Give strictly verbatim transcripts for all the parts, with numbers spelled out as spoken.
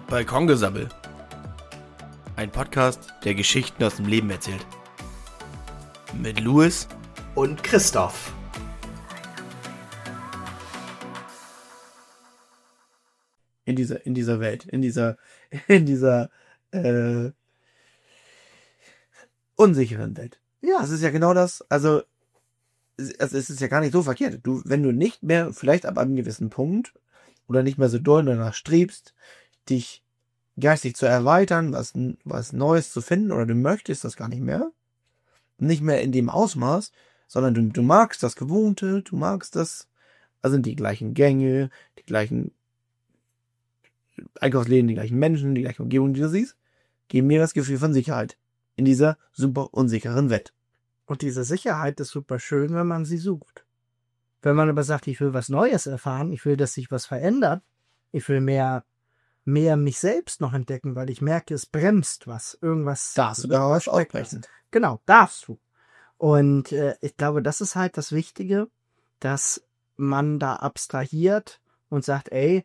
Balkongesabbel. Ein Podcast, der Geschichten aus dem Leben erzählt. Mit Louis und Christoph. In dieser, in dieser Welt, in dieser, in dieser äh, unsicheren Welt. Ja, es ist ja genau das. Also, es, also es ist ja gar nicht so verkehrt. Du, wenn du nicht mehr, vielleicht ab einem gewissen Punkt oder nicht mehr so doll danach strebst, dich geistig zu erweitern, was, was Neues zu finden, oder du möchtest das gar nicht mehr, nicht mehr in dem Ausmaß, sondern du, du magst das Gewohnte, du magst das, also die gleichen Gänge, die gleichen Einkaufsläden, die gleichen Menschen, die gleiche Umgebung, die du siehst, geben mir das Gefühl von Sicherheit in dieser super unsicheren Welt. Und diese Sicherheit ist super schön, wenn man sie sucht. Wenn man aber sagt, ich will was Neues erfahren, ich will, dass sich was verändert, ich will mehr mehr mich selbst noch entdecken, weil ich merke, es bremst was, irgendwas. Darfst du da was ausbrechen? Genau, darfst du. Und äh, ich glaube, das ist halt das Wichtige, dass man da abstrahiert und sagt, ey,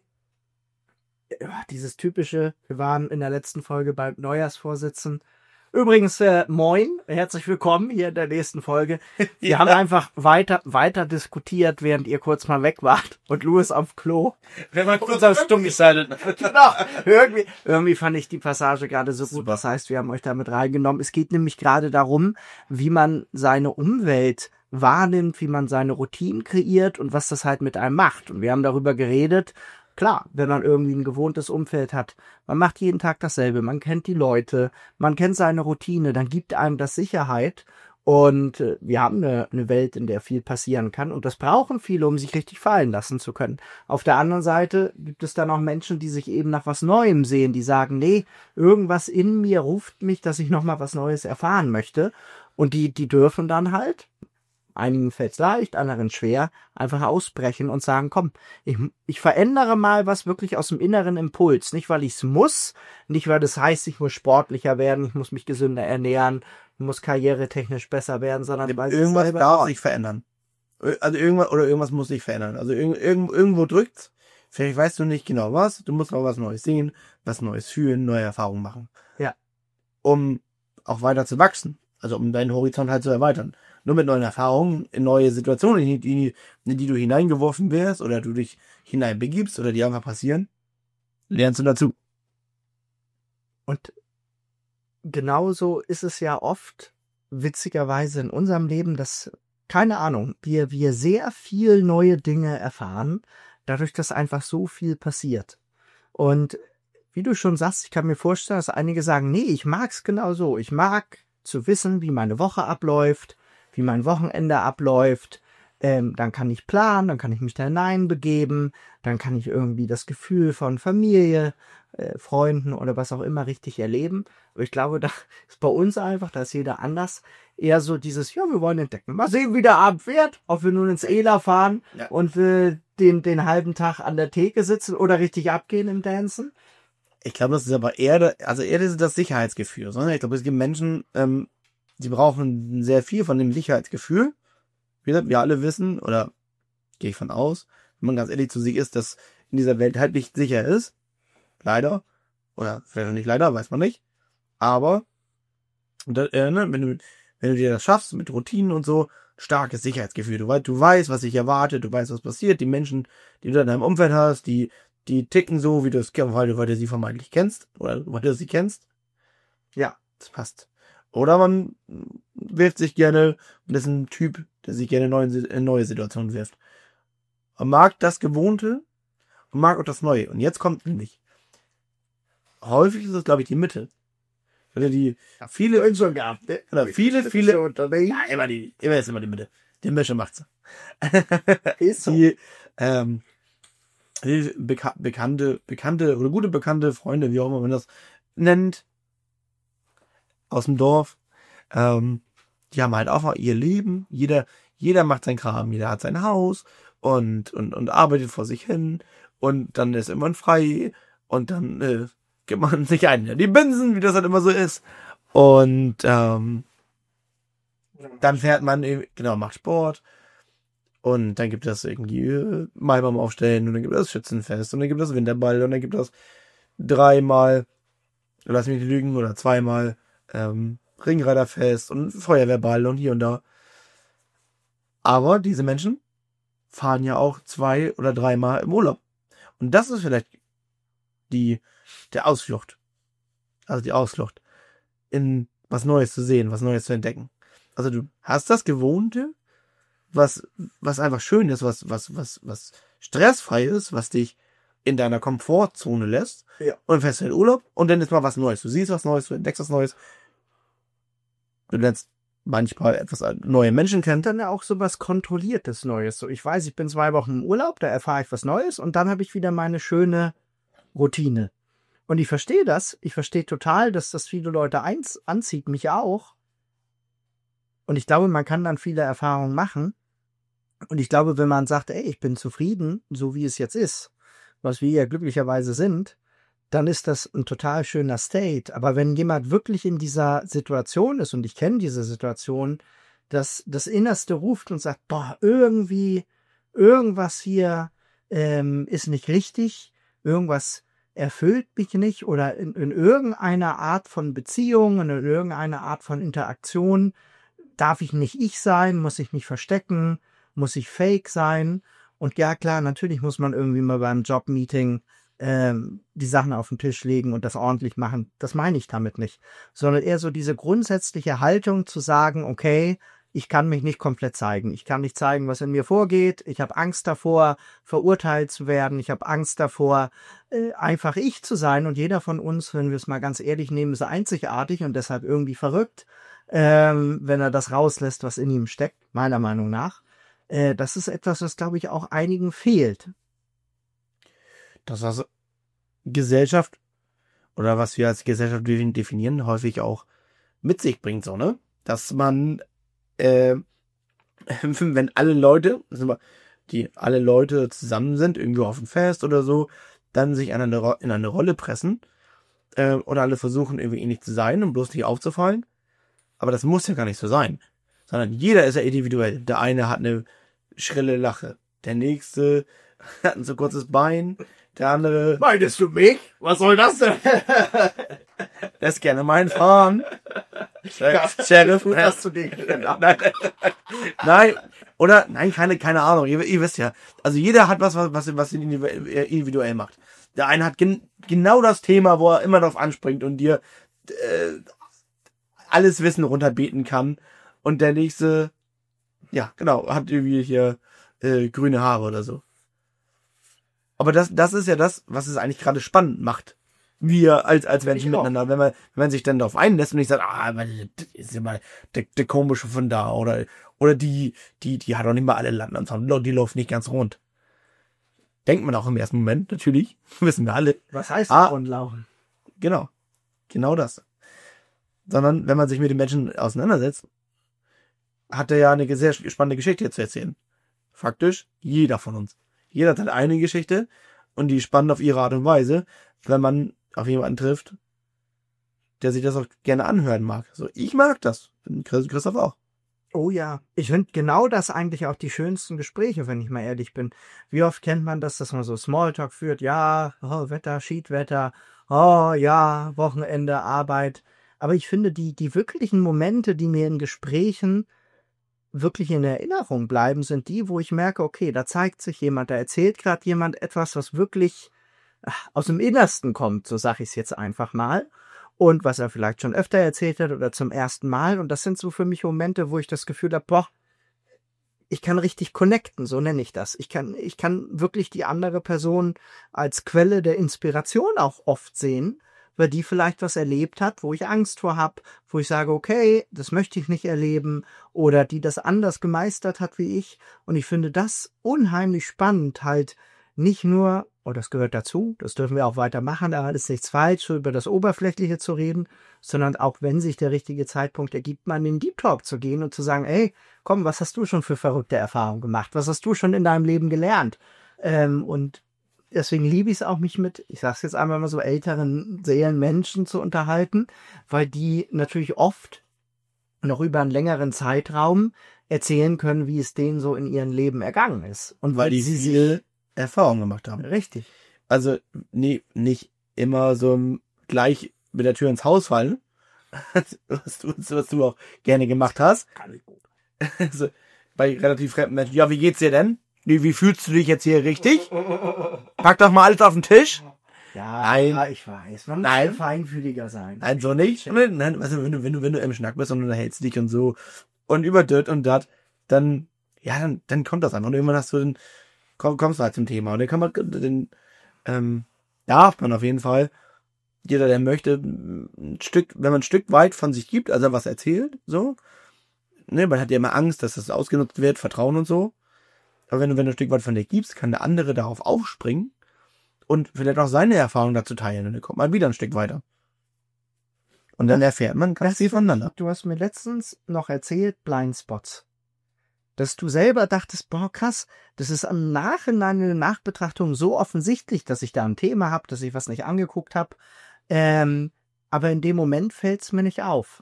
dieses typische, wir waren in der letzten Folge beim Neujahrsvorsitzen. Übrigens, äh, moin, herzlich willkommen hier in der nächsten Folge. Wir ja. haben einfach weiter weiter diskutiert, während ihr kurz mal weg wart und Louis auf Klo. Wenn man kurz auf stumm geschaltet. Genau, irgendwie, irgendwie fand ich die Passage gerade so gut. Super. Das heißt, wir haben euch damit reingenommen. Es geht nämlich gerade darum, wie man seine Umwelt wahrnimmt, wie man seine Routinen kreiert und was das halt mit einem macht. Und wir haben darüber geredet. Klar, wenn man irgendwie ein gewohntes Umfeld hat, man macht jeden Tag dasselbe, man kennt die Leute, man kennt seine Routine, dann gibt einem das Sicherheit und äh, wir haben eine, eine Welt, in der viel passieren kann und das brauchen viele, um sich richtig fallen lassen zu können. Auf der anderen Seite gibt es dann auch Menschen, die sich eben nach was Neuem sehen, die sagen, nee, irgendwas in mir ruft mich, dass ich nochmal was Neues erfahren möchte und die, die dürfen dann halt, einigen fällt es leicht, anderen schwer, einfach ausbrechen und sagen, komm, ich, ich verändere mal was wirklich aus dem inneren Impuls. Nicht, weil ich es muss, nicht, weil das heißt, ich muss sportlicher werden, ich muss mich gesünder ernähren, ich muss karrieretechnisch besser werden, sondern weil irgendwas darf sich verändern. Also irgendwas, oder irgendwas muss sich verändern. Also irg irgend, irgendwo drückt's, vielleicht weißt du nicht genau was, du musst aber was Neues sehen, was Neues fühlen, neue Erfahrungen machen. Ja. Um auch weiter zu wachsen, also um deinen Horizont halt zu erweitern. Nur mit neuen Erfahrungen, in neue Situationen, in die, in die du hineingeworfen wirst oder du dich hineinbegibst oder die einfach passieren, lernst du dazu. Und genauso ist es ja oft, witzigerweise in unserem Leben, dass, keine Ahnung, wir, wir sehr viel neue Dinge erfahren, dadurch, dass einfach so viel passiert. Und wie du schon sagst, ich kann mir vorstellen, dass einige sagen, nee, ich mag's genau so. Ich mag zu wissen, wie meine Woche abläuft, wie mein Wochenende abläuft, ähm, dann kann ich planen, dann kann ich mich da hineinbegeben, dann kann ich irgendwie das Gefühl von Familie, äh, Freunden oder was auch immer richtig erleben. Aber ich glaube, da ist bei uns einfach, da ist jeder anders, eher so dieses, ja, wir wollen entdecken. Mal sehen, wie der Abend wird, ob wir nun ins Ela fahren ja. und wir den, den halben Tag an der Theke sitzen oder richtig abgehen im Dancen. Ich glaube, das ist aber eher, also eher das Sicherheitsgefühl, sondern ich glaube, es gibt Menschen, ähm, die brauchen sehr viel von dem Sicherheitsgefühl. Wie gesagt, wir alle wissen, oder gehe ich von aus, wenn man ganz ehrlich zu sich ist, dass in dieser Welt halt nicht sicher ist. Leider. Oder vielleicht nicht leider, weiß man nicht. Aber, das, äh, ne, wenn du, wenn du dir das schaffst, mit Routinen und so, starkes Sicherheitsgefühl. Du weißt, du weißt, was dich erwartet, du weißt, was passiert. Die Menschen, die du in deinem Umfeld hast, die, die ticken so, wie du es, weil du, weil du sie vermeintlich kennst, oder weil du sie kennst. Ja, das passt. Oder man wirft sich gerne, und das ist ein Typ, der sich gerne in neue Situationen wirft. Man mag das Gewohnte und mag auch das Neue. Und jetzt kommt nämlich, häufig ist es, glaube ich, die Mitte. Oder die, ja, viele, schon gehabt, ne? Oder viele, viele, ja, immer die, immer ist immer die Mitte. Die Mische macht's. Ist so. Die, ähm, die beka bekannte, bekannte, oder gute bekannte Freunde, wie auch immer man das nennt, aus dem Dorf, ähm, die haben halt auch ihr Leben, jeder, jeder macht sein Kram, jeder hat sein Haus und, und, und arbeitet vor sich hin und dann ist immer frei und dann, äh, gibt man sich ein, ja, die Binsen, wie das halt immer so ist und, ähm, dann fährt man, genau, macht Sport und dann gibt es irgendwie äh, Maibaum aufstellen und dann gibt es Schützenfest und dann gibt es Winterball und dann gibt es dreimal, lass mich nicht lügen, oder zweimal ähm, Ringreiterfest und Feuerwehrball und hier und da. Aber diese Menschen fahren ja auch zwei oder dreimal im Urlaub. Und das ist vielleicht die der Ausflucht. Also die Ausflucht. In was Neues zu sehen, was Neues zu entdecken. Also du hast das Gewohnte, was, was einfach schön ist, was, was, was, was stressfrei ist, was dich in deiner Komfortzone lässt. Ja. Und dann fährst du in den Urlaub und dann ist mal was Neues. Du siehst was Neues, du entdeckst was Neues. Du lernst manchmal etwas neue Menschen kennen. Dann ja auch so was Kontrolliertes Neues. So, ich weiß, ich bin zwei Wochen im Urlaub, da erfahre ich was Neues und dann habe ich wieder meine schöne Routine. Und ich verstehe das. Ich verstehe total, dass das viele Leute eins anzieht, mich auch. Und ich glaube, man kann dann viele Erfahrungen machen. Und ich glaube, wenn man sagt, ey, ich bin zufrieden, so wie es jetzt ist, was wir ja glücklicherweise sind, dann ist das ein total schöner State. Aber wenn jemand wirklich in dieser Situation ist, und ich kenne diese Situation, dass das Innerste ruft und sagt, boah, irgendwie, irgendwas hier ähm, ist nicht richtig, irgendwas erfüllt mich nicht oder in, in irgendeiner Art von Beziehung, in irgendeiner Art von Interaktion darf ich nicht ich sein, muss ich mich verstecken, muss ich fake sein. Und ja, klar, natürlich muss man irgendwie mal beim Jobmeeting ähm, die Sachen auf den Tisch legen und das ordentlich machen. Das meine ich damit nicht. Sondern eher so diese grundsätzliche Haltung zu sagen, okay, ich kann mich nicht komplett zeigen. Ich kann nicht zeigen, was in mir vorgeht. Ich habe Angst davor, verurteilt zu werden. Ich habe Angst davor, äh, einfach ich zu sein. Und jeder von uns, wenn wir es mal ganz ehrlich nehmen, ist einzigartig und deshalb irgendwie verrückt, ähm, wenn er das rauslässt, was in ihm steckt, meiner Meinung nach. Äh, das ist etwas, was, glaube ich, auch einigen fehlt. Das, was Gesellschaft oder was wir als Gesellschaft definieren, häufig auch mit sich bringt, so, ne? Dass man Äh, wenn alle Leute, die alle Leute zusammen sind, irgendwo auf dem Fest oder so, dann sich in eine, in eine Rolle pressen äh, oder alle versuchen irgendwie ähnlich zu sein, um bloß nicht aufzufallen. Aber das muss ja gar nicht so sein. Sondern jeder ist ja individuell. Der eine hat eine schrille Lache, der nächste hat ein so kurzes Bein, der andere... Meinst du mich? Was soll das denn? Lässt gerne meinen fahren. Ja, Sheriff. Gut, dass du den nein, nein, oder, nein, keine, keine Ahnung, ihr, ihr wisst ja. Also jeder hat was, was, was ihn individuell macht. Der eine hat gen, genau das Thema, wo er immer drauf anspringt und dir äh, alles Wissen runterbeten kann. Und der nächste, ja, genau, hat irgendwie hier äh, grüne Haare oder so. Aber das, das ist ja das, was es eigentlich gerade spannend macht. Wir als, als Menschen miteinander, wenn man, wenn man sich dann darauf einlässt und nicht sagt, ah, das ist immer der, der Komische von da, oder, oder die, die, die hat doch nicht mal alle Landanzeigen, die läuft nicht ganz rund. Denkt man auch im ersten Moment, natürlich, wissen wir alle. Was heißt ah, rundlaufen? Genau. Genau das. Sondern, wenn man sich mit den Menschen auseinandersetzt, hat er ja eine sehr spannende Geschichte zu erzählen. Faktisch, jeder von uns. Jeder hat eine Geschichte und die ist spannend auf ihre Art und Weise, wenn man auf jemanden trifft, der sich das auch gerne anhören mag. So, ich mag das. Christoph auch. Oh ja. Ich finde genau das eigentlich auch die schönsten Gespräche, wenn ich mal ehrlich bin. Wie oft kennt man das, dass man so Smalltalk führt? Ja, oh, Wetter, Schiedwetter. Oh ja, Wochenende, Arbeit. Aber ich finde, die, die wirklichen Momente, die mir in Gesprächen wirklich in Erinnerung bleiben, sind die, wo ich merke, okay, da zeigt sich jemand, da erzählt gerade jemand etwas, was wirklich aus dem Innersten kommt, so sage ich es jetzt einfach mal. Und was er vielleicht schon öfter erzählt hat oder zum ersten Mal. Und das sind so für mich Momente, wo ich das Gefühl habe, boah, ich kann richtig connecten, so nenne ich das. Ich kann, ich kann wirklich die andere Person als Quelle der Inspiration auch oft sehen, weil die vielleicht was erlebt hat, wo ich Angst vor habe, wo ich sage, okay, das möchte ich nicht erleben, oder die das anders gemeistert hat wie ich. Und ich finde das unheimlich spannend, halt nicht nur, oh, das gehört dazu, das dürfen wir auch weitermachen, da ist nichts falsch, über das Oberflächliche zu reden, sondern auch, wenn sich der richtige Zeitpunkt ergibt, mal in den Deep Talk zu gehen und zu sagen, ey, komm, was hast du schon für verrückte Erfahrungen gemacht? Was hast du schon in deinem Leben gelernt? Ähm, und deswegen liebe ich es auch, mich mit, ich sag's jetzt einmal mal so, älteren Seelenmenschen zu unterhalten, weil die natürlich oft noch über einen längeren Zeitraum erzählen können, wie es denen so in ihrem Leben ergangen ist. Und weil die sie viel Erfahrung gemacht haben. Richtig. Also, nee, nicht immer so gleich mit der Tür ins Haus fallen, was du, was du auch gerne gemacht hast. Kann ich gut. Also, bei relativ fremden Menschen. Ja, wie geht's dir denn? Wie, wie fühlst du dich jetzt hier richtig? Pack doch mal alles auf den Tisch. Ja, Nein. ja, ich weiß. Man muss Nein. ja feinfühliger sein. Nein, so nicht. Nein, also wenn du, wenn du, wenn du im Schnack bist und du hältst dich und so und über das und das, dann, ja, dann, dann kommt das einfach. Und irgendwann hast du den, komm, kommst du halt zum Thema. Und dann kann man, den, ähm, darf man auf jeden Fall, jeder, der möchte, ein Stück, wenn man ein Stück weit von sich gibt, also was erzählt, so, ne, man hat ja immer Angst, dass das ausgenutzt wird, Vertrauen und so. Aber wenn du, wenn du ein Stück weit von dir gibst, kann der andere darauf aufspringen und vielleicht auch seine Erfahrung dazu teilen. Und dann kommt man wieder ein Stück weiter. Und dann erfährt man ganz viel voneinander. Du hast mir letztens noch erzählt, Blindspots. Dass du selber dachtest, boah, krass, das ist am Nachhinein in der Nachbetrachtung so offensichtlich, dass ich da ein Thema habe, dass ich was nicht angeguckt habe. Ähm, aber in dem Moment fällt es mir nicht auf.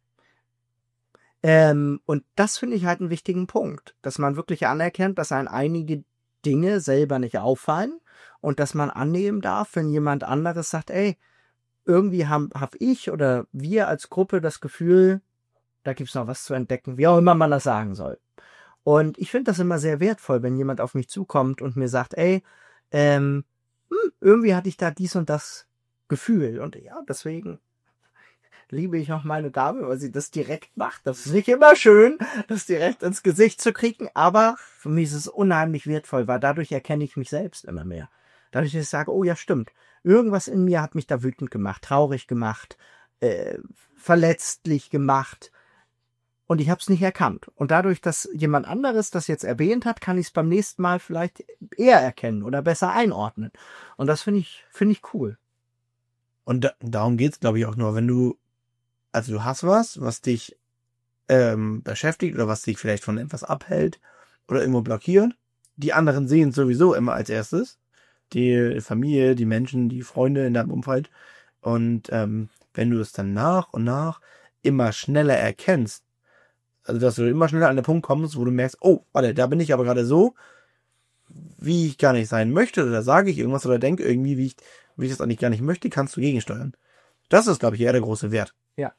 Ähm, und das finde ich halt einen wichtigen Punkt, dass man wirklich anerkennt, dass einem einige Dinge selber nicht auffallen und dass man annehmen darf, wenn jemand anderes sagt, ey, irgendwie habe hab ich oder wir als Gruppe das Gefühl, da gibt's noch was zu entdecken, wie auch immer man das sagen soll. Und ich finde das immer sehr wertvoll, wenn jemand auf mich zukommt und mir sagt, ey, ähm, hm, irgendwie hatte ich da dies und das Gefühl. Und ja, deswegen liebe ich auch meine Dame, weil sie das direkt macht. Das ist nicht immer schön, das direkt ins Gesicht zu kriegen, aber für mich ist es unheimlich wertvoll, weil dadurch erkenne ich mich selbst immer mehr. Dadurch, dass ich sage, oh ja, stimmt, irgendwas in mir hat mich da wütend gemacht, traurig gemacht, äh, verletzlich gemacht und ich habe es nicht erkannt. Und dadurch, dass jemand anderes das jetzt erwähnt hat, kann ich es beim nächsten Mal vielleicht eher erkennen oder besser einordnen. Und das finde ich, finde ich cool. Und da, darum geht's, glaube ich, auch nur, wenn du, also du hast was, was dich ähm, beschäftigt oder was dich vielleicht von etwas abhält oder irgendwo blockiert. Die anderen sehen es sowieso immer als erstes. Die Familie, die Menschen, die Freunde in deinem Umfeld. Und ähm, wenn du es dann nach und nach immer schneller erkennst, also dass du immer schneller an den Punkt kommst, wo du merkst, oh, warte, da bin ich aber gerade so, wie ich gar nicht sein möchte, oder sage ich irgendwas oder denke irgendwie, wie ich, wie ich das eigentlich gar nicht möchte, kannst du gegensteuern. Das ist, glaube ich, eher der große Wert. Ja.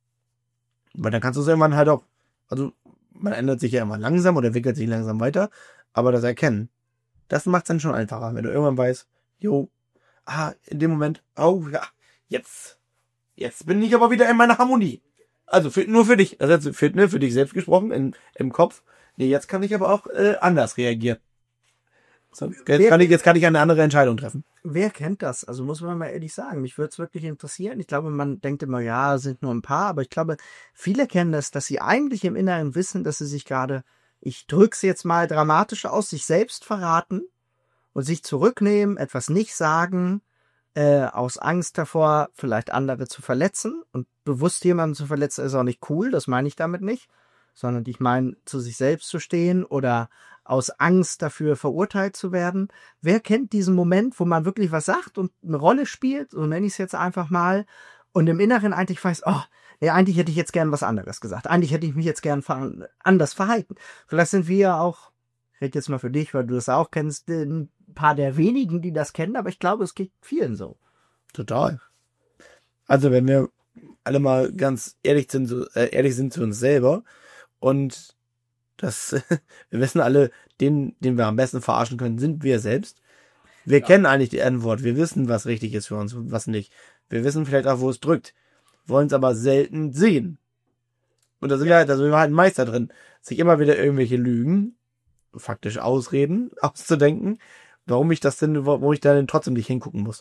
Weil dann kannst du es irgendwann halt auch, also man ändert sich ja immer langsam oder entwickelt sich langsam weiter, aber das Erkennen, das macht es dann schon einfacher, wenn du irgendwann weißt, jo, ah, in dem Moment, oh ja, jetzt, jetzt bin ich aber wieder in meiner Harmonie. Also für, nur für dich, also für, ne, für dich selbst gesprochen, in, im Kopf. Nee, jetzt kann ich aber auch äh, anders reagieren. So, jetzt, kann ich, jetzt kann ich eine andere Entscheidung treffen. Wer kennt das? Also muss man mal ehrlich sagen, mich würde es wirklich interessieren. Ich glaube, man denkt immer, ja, sind nur ein paar, aber ich glaube, viele kennen das, dass sie eigentlich im Inneren wissen, dass sie sich gerade, ich drück's jetzt mal dramatisch aus, sich selbst verraten und sich zurücknehmen, etwas nicht sagen, äh, aus Angst davor, vielleicht andere zu verletzen. Und bewusst jemanden zu verletzen ist auch nicht cool, das meine ich damit nicht, sondern ich meine, zu sich selbst zu stehen oder aus Angst dafür verurteilt zu werden. Wer kennt diesen Moment, wo man wirklich was sagt und eine Rolle spielt, so nenne ich es jetzt einfach mal, und im Inneren eigentlich weiß, oh, ja, eigentlich hätte ich jetzt gern was anderes gesagt. Eigentlich hätte ich mich jetzt gern ver- anders verhalten. Vielleicht sind wir ja auch, ich rede jetzt mal für dich, weil du das auch kennst, ein paar der wenigen, die das kennen, aber ich glaube, es geht vielen so. Total. Also wenn wir alle mal ganz ehrlich sind, so, äh, ehrlich sind zu uns selber und das, wir wissen alle, den, den wir am besten verarschen können, sind wir selbst. Wir ja. kennen eigentlich die Antwort. Wir wissen, was richtig ist für uns und was nicht. Wir wissen vielleicht auch, wo es drückt. Wollen es aber selten sehen. Und da sind, ja. wir halt, da sind wir halt ein Meister drin, sich immer wieder irgendwelche Lügen, faktisch Ausreden, auszudenken, warum ich das denn, wo ich da denn trotzdem nicht hingucken muss.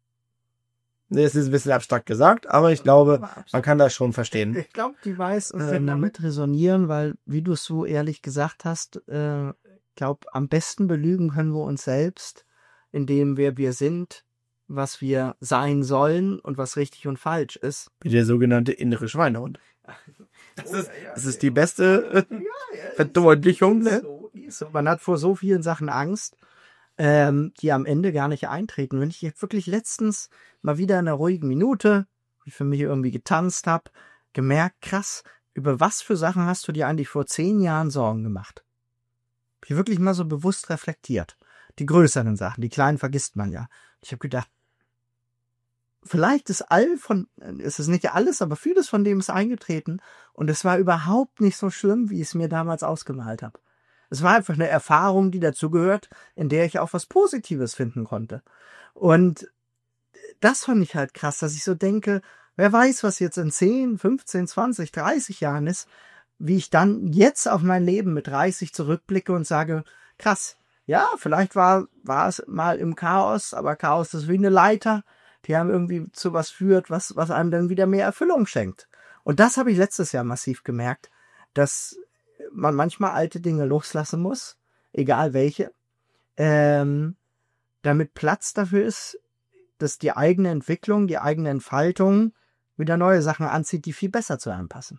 Das ist ein bisschen abstrakt gesagt, aber ich glaube, man kann das schon verstehen. Ich glaube, die weiß und wird ähm, damit resonieren, weil, wie du es so ehrlich gesagt hast, äh, ich glaube, am besten belügen können wir uns selbst, indem wir wir sind, was wir sein sollen und was richtig und falsch ist. Wie der sogenannte innere Schweinehund. Das ist, das ist die beste äh, Verdeutlichung. Ne? So, so. Man hat vor so vielen Sachen Angst, ähm, die am Ende gar nicht eintreten. Wenn ich jetzt wirklich letztens mal wieder in einer ruhigen Minute, wie für mich irgendwie getanzt habe, gemerkt, krass, über was für Sachen hast du dir eigentlich vor zehn Jahren Sorgen gemacht? Hab ich wirklich mal so bewusst reflektiert. Die größeren Sachen, die kleinen vergisst man ja. Ich habe gedacht, vielleicht ist all von, es ist nicht alles, aber vieles von dem ist eingetreten und es war überhaupt nicht so schlimm, wie ich es mir damals ausgemalt habe. Es war einfach eine Erfahrung, die dazugehört, in der ich auch was Positives finden konnte. Und das fand ich halt krass, dass ich so denke, wer weiß, was jetzt in zehn, fünfzehn, zwanzig, dreißig Jahren ist, wie ich dann jetzt auf mein Leben mit dreißig zurückblicke und sage, krass, ja, vielleicht war, war es mal im Chaos, aber Chaos ist wie eine Leiter, die einem irgendwie zu was führt, was, was einem dann wieder mehr Erfüllung schenkt. Und das habe ich letztes Jahr massiv gemerkt, dass man manchmal alte Dinge loslassen muss, egal welche, ähm, damit Platz dafür ist, dass die eigene Entwicklung, die eigene Entfaltung wieder neue Sachen anzieht, die viel besser zu einem passen.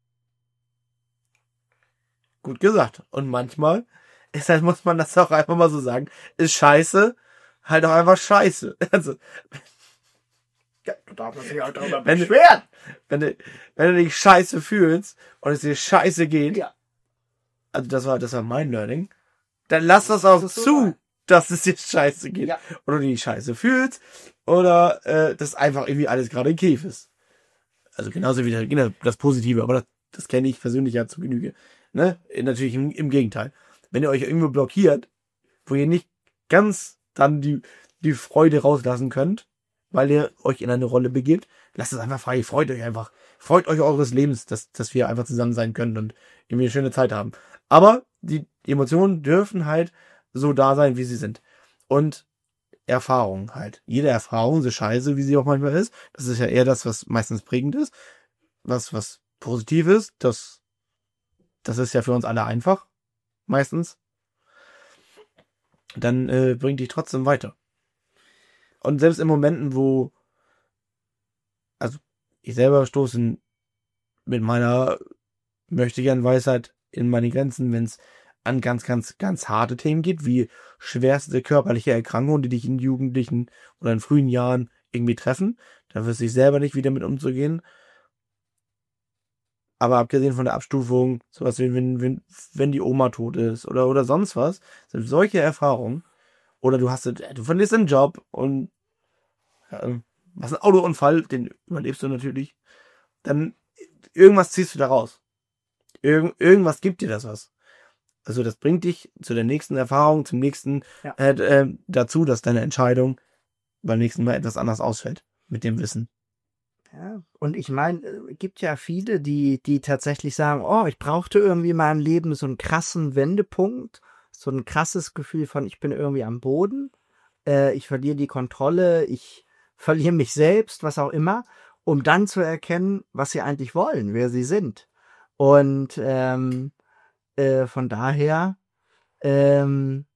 Gut gesagt. Und manchmal ist halt, muss man das auch einfach mal so sagen, ist Scheiße halt auch einfach Scheiße. Also, ja, du darfst dich auch darüber beschweren. Wenn du, wenn du dich scheiße fühlst und es dir scheiße geht, ja. Also das war, das war mein Learning, dann lass das auch das zu, so, dass es dir scheiße geht. Ja. Oder du dich scheiße fühlst oder äh, dass einfach irgendwie alles gerade in Kief ist. Also genauso wie das Positive, aber das, das kenne ich persönlich ja zu Genüge. Ne? Natürlich im, im Gegenteil. Wenn ihr euch irgendwo blockiert, wo ihr nicht ganz dann die, die Freude rauslassen könnt, weil ihr euch in eine Rolle begebt, lasst es einfach frei, freut euch einfach. Freut euch eures Lebens, dass, dass wir einfach zusammen sein können und irgendwie eine schöne Zeit haben. Aber die Emotionen dürfen halt so da sein, wie sie sind. Und Erfahrung halt. Jede Erfahrung, so scheiße, wie sie auch manchmal ist, das ist ja eher das, was meistens prägend ist. Was, was positiv ist, das, das ist ja für uns alle einfach. Meistens. Dann äh, bringt dich trotzdem weiter. Und selbst in Momenten, wo, also ich selber stoße mit meiner möchte gern Weisheit in meine Grenzen, wenn es an ganz, ganz, ganz harte Themen geht, wie schwerste körperliche Erkrankungen, die dich in jugendlichen oder in frühen Jahren irgendwie treffen. Da wirst du dich selber nicht wieder mit umzugehen. Aber abgesehen von der Abstufung, sowas wie wenn, wenn, wenn die Oma tot ist oder, oder sonst was, sind solche Erfahrungen. Oder du hast, du verlierst den Job und ja, hast einen Autounfall, den überlebst du natürlich. Dann irgendwas ziehst du da raus. Irgend, irgendwas gibt dir das was. Also das bringt dich zu der nächsten Erfahrung, zum nächsten ja. äh, äh, dazu, dass deine Entscheidung beim nächsten Mal etwas anders ausfällt mit dem Wissen. Ja, und ich meine, es gibt ja viele, die die tatsächlich sagen, oh, ich brauchte irgendwie in meinem Leben so einen krassen Wendepunkt, so ein krasses Gefühl von, ich bin irgendwie am Boden, äh, ich verliere die Kontrolle, ich verliere mich selbst, was auch immer, um dann zu erkennen, was sie eigentlich wollen, wer sie sind. Und ähm, äh, von daher, ähm,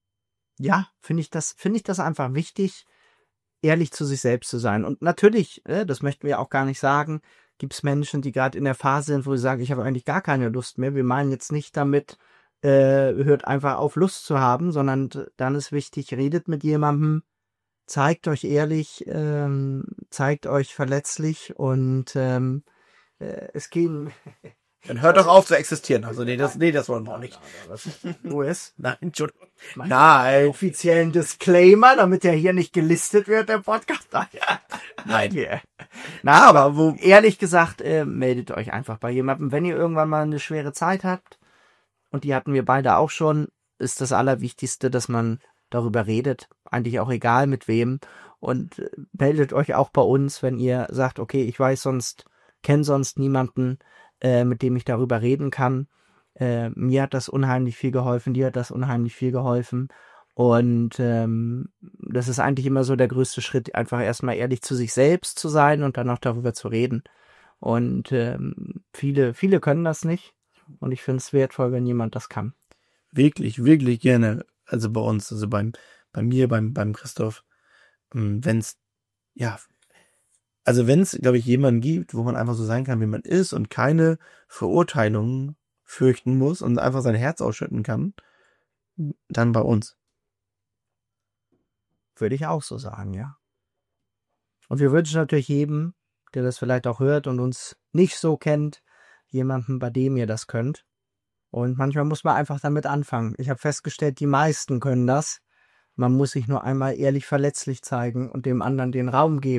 ja, finde ich das, finde ich das einfach wichtig, ehrlich zu sich selbst zu sein. Und natürlich, äh, das möchten wir auch gar nicht sagen, gibt es Menschen, die gerade in der Phase sind, wo sie sagen, ich habe eigentlich gar keine Lust mehr. Wir meinen jetzt nicht damit, äh, hört einfach auf, Lust zu haben, sondern dann ist wichtig, redet mit jemandem, zeigt euch ehrlich, ähm, zeigt euch verletzlich und ähm, äh, es gehen... Dann hört doch auf zu existieren. Also nee, das, nee, das wollen wir auch nicht. U S? Nein, Entschuldigung. Nein. Offiziellen Disclaimer, damit der hier nicht gelistet wird, der Podcast. Nein. Yeah. Na, aber wo, ehrlich gesagt, äh, meldet euch einfach bei jemandem. Wenn ihr irgendwann mal eine schwere Zeit habt, und die hatten wir beide auch schon, ist das Allerwichtigste, dass man darüber redet. Eigentlich auch egal mit wem. Und äh, meldet euch auch bei uns, wenn ihr sagt, okay, ich weiß sonst, kenne sonst niemanden, Äh, mit dem ich darüber reden kann. Äh, mir hat das unheimlich viel geholfen, dir hat das unheimlich viel geholfen. Und ähm, das ist eigentlich immer so der größte Schritt, einfach erstmal ehrlich zu sich selbst zu sein und dann auch darüber zu reden. Und ähm, viele, viele können das nicht. Und ich finde es wertvoll, wenn jemand das kann. Wirklich, wirklich gerne. Also bei uns, also beim, bei mir, beim, beim Christoph, wenn es, ja, Also wenn es, glaube ich, jemanden gibt, wo man einfach so sein kann, wie man ist und keine Verurteilungen fürchten muss und einfach sein Herz ausschütten kann, dann bei uns. Würde ich auch so sagen, ja. Und wir wünschen natürlich jedem, der das vielleicht auch hört und uns nicht so kennt, jemanden, bei dem ihr das könnt. Und manchmal muss man einfach damit anfangen. Ich habe festgestellt, die meisten können das. Man muss sich nur einmal ehrlich verletzlich zeigen und dem anderen den Raum geben,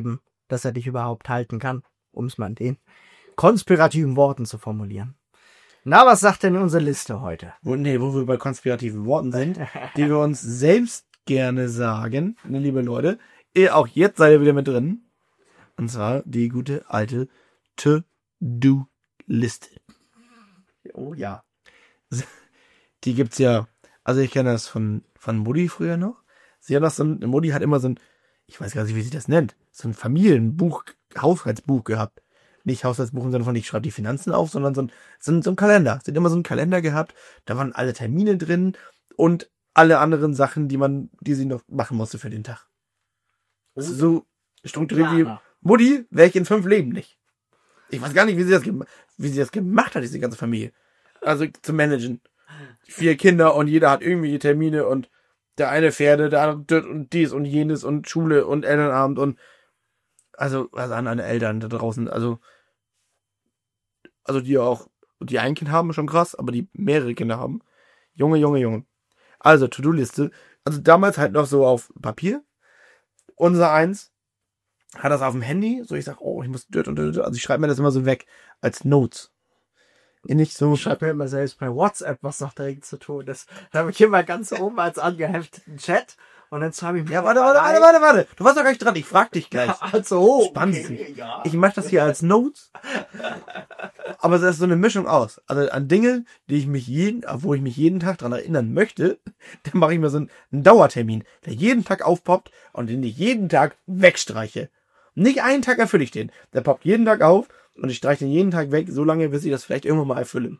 dass er dich überhaupt halten kann, um es mal in den konspirativen Worten zu formulieren. Na, was sagt denn unsere Liste heute? Wo, nee, wo wir bei konspirativen Worten sind, die wir uns selbst gerne sagen, ne, liebe Leute, ihr, auch jetzt seid ihr wieder mit drin. Und zwar die gute alte To-Do-Liste. Oh ja. Die gibt's ja, also ich kenne das von, von Mutti früher noch. Sie hat das so ein, Mutti hat immer so ein, ich weiß gar nicht, wie sie das nennt, so ein Familienbuch, Haushaltsbuch gehabt. Nicht Haushaltsbuch im Sinne von, ich schreibe die Finanzen auf, sondern so ein, so ein, so ein Kalender. Sie hat immer so einen Kalender gehabt, da waren alle Termine drin und alle anderen Sachen, die man, die sie noch machen musste für den Tag. Oh, so strukturiert wie Mutti wäre ich in fünf Leben nicht. Ich weiß gar nicht, wie sie das, wie sie das gemacht hat, diese ganze Familie. Also zu managen. Vier Kinder und jeder hat irgendwie Termine und der eine Pferde, der andere und dies und jenes und Schule und Elternabend und also, also an eine Eltern da draußen, also also die auch, die ein Kind haben, schon krass, aber die mehrere Kinder haben. Junge, Junge, Junge. Also, To-Do-Liste. Also damals halt noch so auf Papier. Unser eins hat das auf dem Handy. So, ich sag, oh, ich muss dort und dort. Also ich schreibe mir das immer so weg als Notes. Nicht so. Ich schreibe mir immer selbst bei WhatsApp, was noch dringend zu tun ist. Da habe ich immer ganz oben als angehefteten Chat. Und dann schreibe ich mir. Ja, warte, warte, warte, warte, warte. Du warst doch gar nicht dran. Ich frag dich gleich. Also, spannend. Okay, ja. Ich mache das hier als Notes. Aber das ist so eine Mischung aus. Also an Dinge, die ich mich jeden, wo ich mich jeden Tag dran erinnern möchte, dann mache ich mir so einen, einen Dauertermin, der jeden Tag aufpoppt und den ich jeden Tag wegstreiche. Nicht einen Tag erfülle ich den. Der poppt jeden Tag auf und ich streiche den jeden Tag weg, so lange, bis ich das vielleicht irgendwann mal erfülle.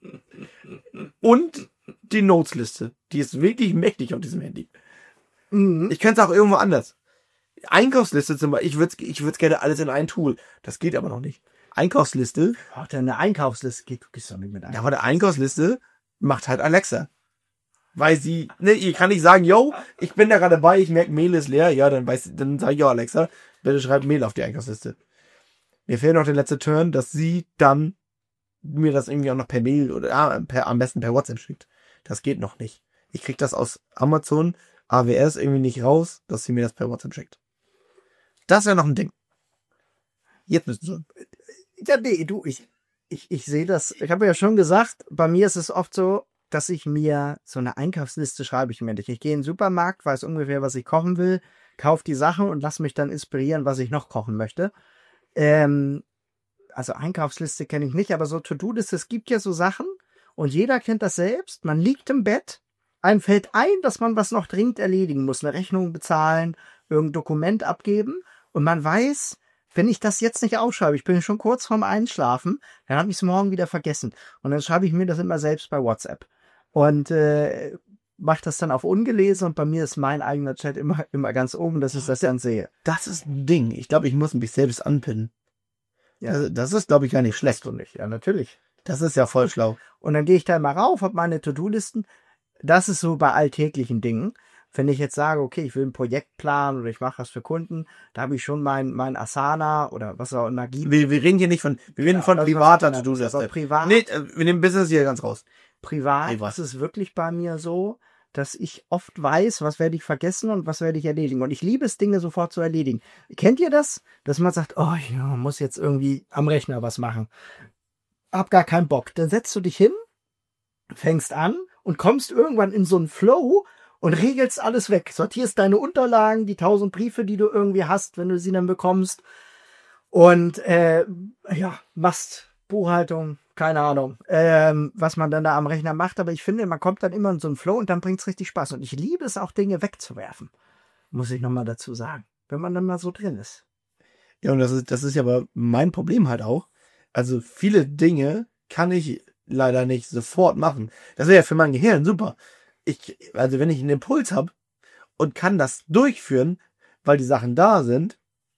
Und die Notesliste. Die ist wirklich mächtig auf diesem Handy. Mhm. Ich könnte es auch irgendwo anders. Einkaufsliste zum Beispiel. Ich würde ich würde gerne alles in ein Tool. Das geht aber noch nicht. Einkaufsliste. Ach, eine Einkaufsliste geht, du gehst doch nicht mit ein. Ja, aber eine Einkaufsliste macht halt Alexa. Weil sie, ne, ich kann nicht sagen, yo, ich bin da gerade dabei, ich merke, Mehl ist leer. Ja, dann weiß, dann sage ich, yo, Alexa, bitte schreib Mehl auf die Einkaufsliste. Mir fehlt noch der letzte Turn, dass sie dann mir das irgendwie auch noch per Mail oder ah, per, am besten per WhatsApp schickt. Das geht noch nicht. Ich krieg das aus Amazon, A W S irgendwie nicht raus, dass sie mir das per WhatsApp schickt. Das wäre noch ein Ding. Jetzt müssen sie. Ja, nee, du, ich, ich, ich sehe das. Ich habe ja schon gesagt, bei mir ist es oft so, dass ich mir so eine Einkaufsliste schreibe ich mir nicht. Ich gehe in den Supermarkt, weiß ungefähr, was ich kochen will, kaufe die Sachen und lasse mich dann inspirieren, was ich noch kochen möchte. Ähm, also Einkaufsliste kenne ich nicht, aber so To-Do-Liste, es gibt ja so Sachen und jeder kennt das selbst. Man liegt im Bett, einem fällt ein, dass man was noch dringend erledigen muss, eine Rechnung bezahlen, irgendein Dokument abgeben und man weiß, wenn ich das jetzt nicht aufschreibe, ich bin schon kurz vorm Einschlafen, dann habe ich es morgen wieder vergessen. Und dann schreibe ich mir das immer selbst bei WhatsApp. Und äh, mache das dann auf ungelesen und bei mir ist mein eigener Chat immer, immer ganz oben, dass ich das dann sehe. Das ist ein Ding. Ich glaube, ich muss mich selbst anpinnen. Ja. Das, das ist, glaube ich, gar nicht schlecht. Und nicht. Ja, natürlich. Das ist ja voll schlau. Und dann gehe ich da mal rauf, habe meine To-Do-Listen. Das ist so bei alltäglichen Dingen. Wenn ich jetzt sage, okay, ich will ein Projekt planen oder ich mache was für Kunden, da habe ich schon mein, mein Asana oder was auch immer gibt. Wir, wir reden hier nicht von, wir reden ja, von privater To-Do-Liste. Privat. Nee, wir nehmen Business hier ganz raus. Privat, privat ist es wirklich bei mir so, dass ich oft weiß, was werde ich vergessen und was werde ich erledigen. Und ich liebe es, Dinge sofort zu erledigen. Kennt ihr das? Dass man sagt, oh, ich muss jetzt irgendwie am Rechner was machen. Hab gar keinen Bock. Dann setzt du dich hin, fängst an und kommst irgendwann in so einen Flow und regelst alles weg. Sortierst deine Unterlagen, die tausend Briefe, die du irgendwie hast, wenn du sie dann bekommst. Und äh, ja, machst Buchhaltung, keine Ahnung, ähm, was man dann da am Rechner macht. Aber ich finde, man kommt dann immer in so einen Flow und dann bringt's richtig Spaß. Und ich liebe es auch, Dinge wegzuwerfen. Muss ich nochmal dazu sagen. Wenn man dann mal so drin ist. Ja, und das ist, das ist ja aber mein Problem halt auch. Also viele Dinge kann ich leider nicht sofort machen. Das wäre ja für mein Gehirn super. Ich, also wenn ich einen Impuls habe und kann das durchführen, weil die Sachen da sind,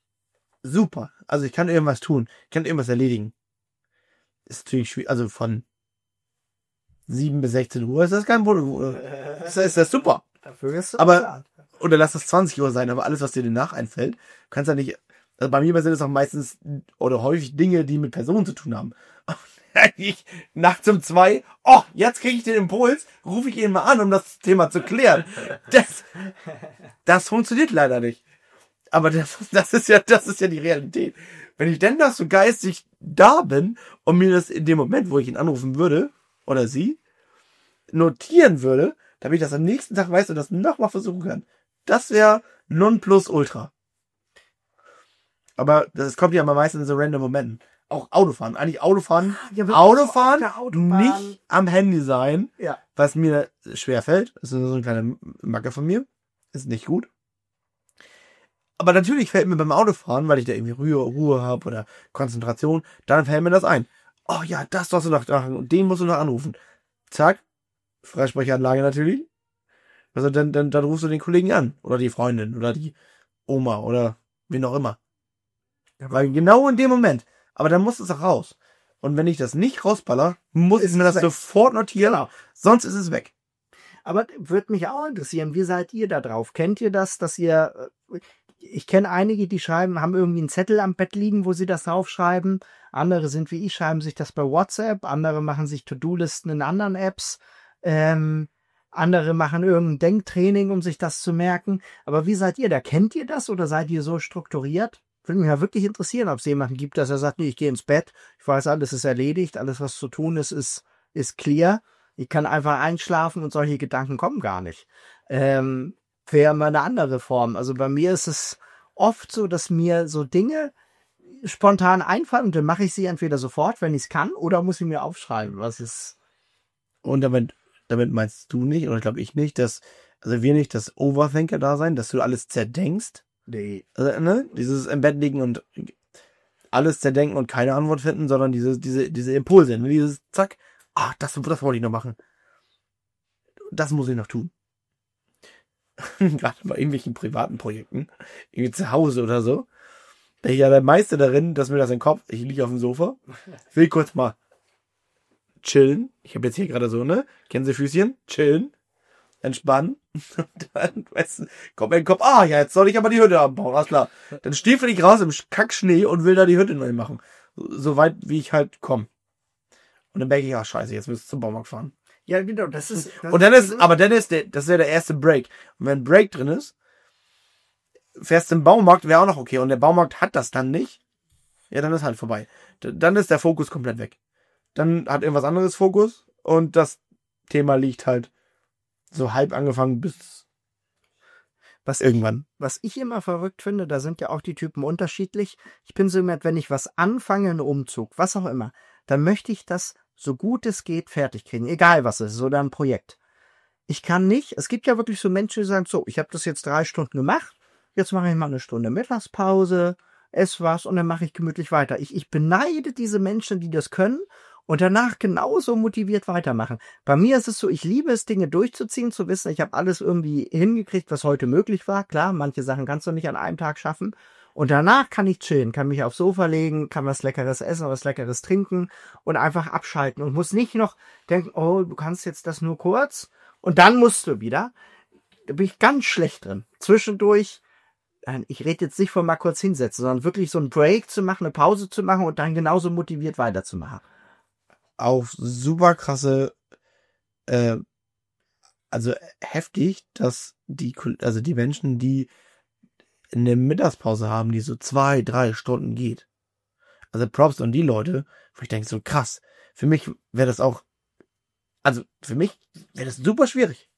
super. Also ich kann irgendwas tun, ich kann irgendwas erledigen. Ist natürlich schwierig, also von sieben bis sechzehn Uhr ist das kein Problem. Ist, ist das super. Dafür ist es aber klar. Oder lass es zwanzig Uhr sein, aber alles, was dir danach einfällt, kannst ja nicht. Also bei mir sind es auch meistens oder häufig Dinge, die mit Personen zu tun haben. Ich nachts um zwei, oh, jetzt kriege ich den Impuls, rufe ich ihn mal an, um das Thema zu klären. Das, das funktioniert leider nicht. Aber das, das ist ja, das ist ja die Realität. Wenn ich denn das so geistig da bin und mir das in dem Moment, wo ich ihn anrufen würde, oder sie, notieren würde, damit ich das am nächsten Tag weiß und das nochmal versuchen kann. Das wäre Nonplusultra. Aber das kommt ja immer meistens in so random Momenten. Auch Autofahren. Eigentlich Autofahren. Ja, Autofahren, Autofahren, nicht am Handy sein. Ja. Was mir schwer fällt. Das ist so eine kleine Macke von mir. Ist nicht gut. Aber natürlich fällt mir beim Autofahren, weil ich da irgendwie Ruhe, Ruhe habe oder Konzentration, dann fällt mir das ein. Oh ja, das darfst du noch machen und den musst du noch anrufen. Zack. Freisprechanlage natürlich. Also dann, dann, dann rufst du den Kollegen an. Oder die Freundin. Oder die Oma. Oder wen auch immer. Ja, weil genau in dem Moment. Aber dann muss es auch raus. Und wenn ich das nicht rausballer, muss ich mir das weg. Sofort notieren. Genau. Sonst ist es weg. Aber würde mich auch interessieren, wie seid ihr da drauf? Kennt ihr das, dass ihr... Ich kenne einige, die schreiben, haben irgendwie einen Zettel am Bett liegen, wo sie das draufschreiben. Andere sind wie ich, schreiben sich das bei WhatsApp. Andere machen sich To-Do-Listen in anderen Apps. Ähm, andere machen irgendein Denktraining, um sich das zu merken. Aber wie seid ihr da? Kennt ihr das oder seid ihr so strukturiert? Würde mich ja wirklich interessieren, ob es jemanden gibt, dass er sagt, nee, ich gehe ins Bett. Ich weiß, alles ist erledigt. Alles, was zu tun ist, ist, ist clear. Ich kann einfach einschlafen und solche Gedanken kommen gar nicht. Ähm, wäre mal eine andere Form. Also bei mir ist es oft so, dass mir so Dinge spontan einfallen und dann mache ich sie entweder sofort, wenn ich es kann, oder muss ich mir aufschreiben, was ist. Und damit, damit meinst du nicht, oder glaube ich nicht, dass, also wir nicht das Overthinker da sein, dass du alles zerdenkst. Nee. Also, ne? Dieses im Bett liegen und alles zerdenken und keine Antwort finden, sondern diese, diese, diese Impulse, ne? Dieses Zack, ah, das, das wollte ich noch machen. Das muss ich noch tun. Gerade bei irgendwelchen privaten Projekten, irgendwie zu Hause oder so, da ich ja der Meister darin, dass mir das in den Kopf, ich liege auf dem Sofa, will kurz mal chillen. Ich habe jetzt hier gerade so, ne, Gänsefüßchen, chillen, entspannen. Und dann, weißt du, kommt mir in den Kopf, ah, ja, jetzt soll ich aber die Hütte abbauen, alles klar. Dann stiefel ich raus im Kackschnee und will da die Hütte neu machen. So weit, wie ich halt komme. Und dann merke ich, ach scheiße, jetzt müsst ihr zum Baumarkt fahren. Ja, genau, das ist... Das und dann ist, aber dann ist der, das ist ja der erste Break. Und wenn ein Break drin ist, fährst du im Baumarkt, wäre auch noch okay. Und der Baumarkt hat das dann nicht. Ja, dann ist halt vorbei. Dann ist der Fokus komplett weg. Dann hat irgendwas anderes Fokus und das Thema liegt halt so halb angefangen bis was irgendwann. Ich, was ich immer verrückt finde, da sind ja auch die Typen unterschiedlich. Ich bin so immer, wenn ich was anfange, einen Umzug, was auch immer, dann möchte ich das so gut es geht fertig kriegen, egal was es ist, oder ein Projekt. Ich kann nicht, es gibt ja wirklich so Menschen, die sagen, so, ich habe das jetzt drei Stunden gemacht, jetzt mache ich mal eine Stunde Mittagspause, ess was und dann mache ich gemütlich weiter. Ich, ich beneide diese Menschen, die das können und danach genauso motiviert weitermachen. Bei mir ist es so, ich liebe es, Dinge durchzuziehen, zu wissen, ich habe alles irgendwie hingekriegt, was heute möglich war. Klar, manche Sachen kannst du nicht an einem Tag schaffen. Und danach kann ich chillen, kann mich aufs Sofa legen, kann was Leckeres essen, was Leckeres trinken und einfach abschalten und muss nicht noch denken, oh, du kannst jetzt das nur kurz und dann musst du wieder. Da bin ich ganz schlecht drin. Zwischendurch, ich rede jetzt nicht von mal kurz hinsetzen, sondern wirklich so einen Break zu machen, eine Pause zu machen und dann genauso motiviert weiterzumachen. Auch super krasse, äh, also heftig, dass die, also die Menschen, die eine Mittagspause haben, die so zwei, drei Stunden geht. Also Props an die Leute, wo ich denke, so krass. Für mich wäre das auch, also für mich wäre das super schwierig.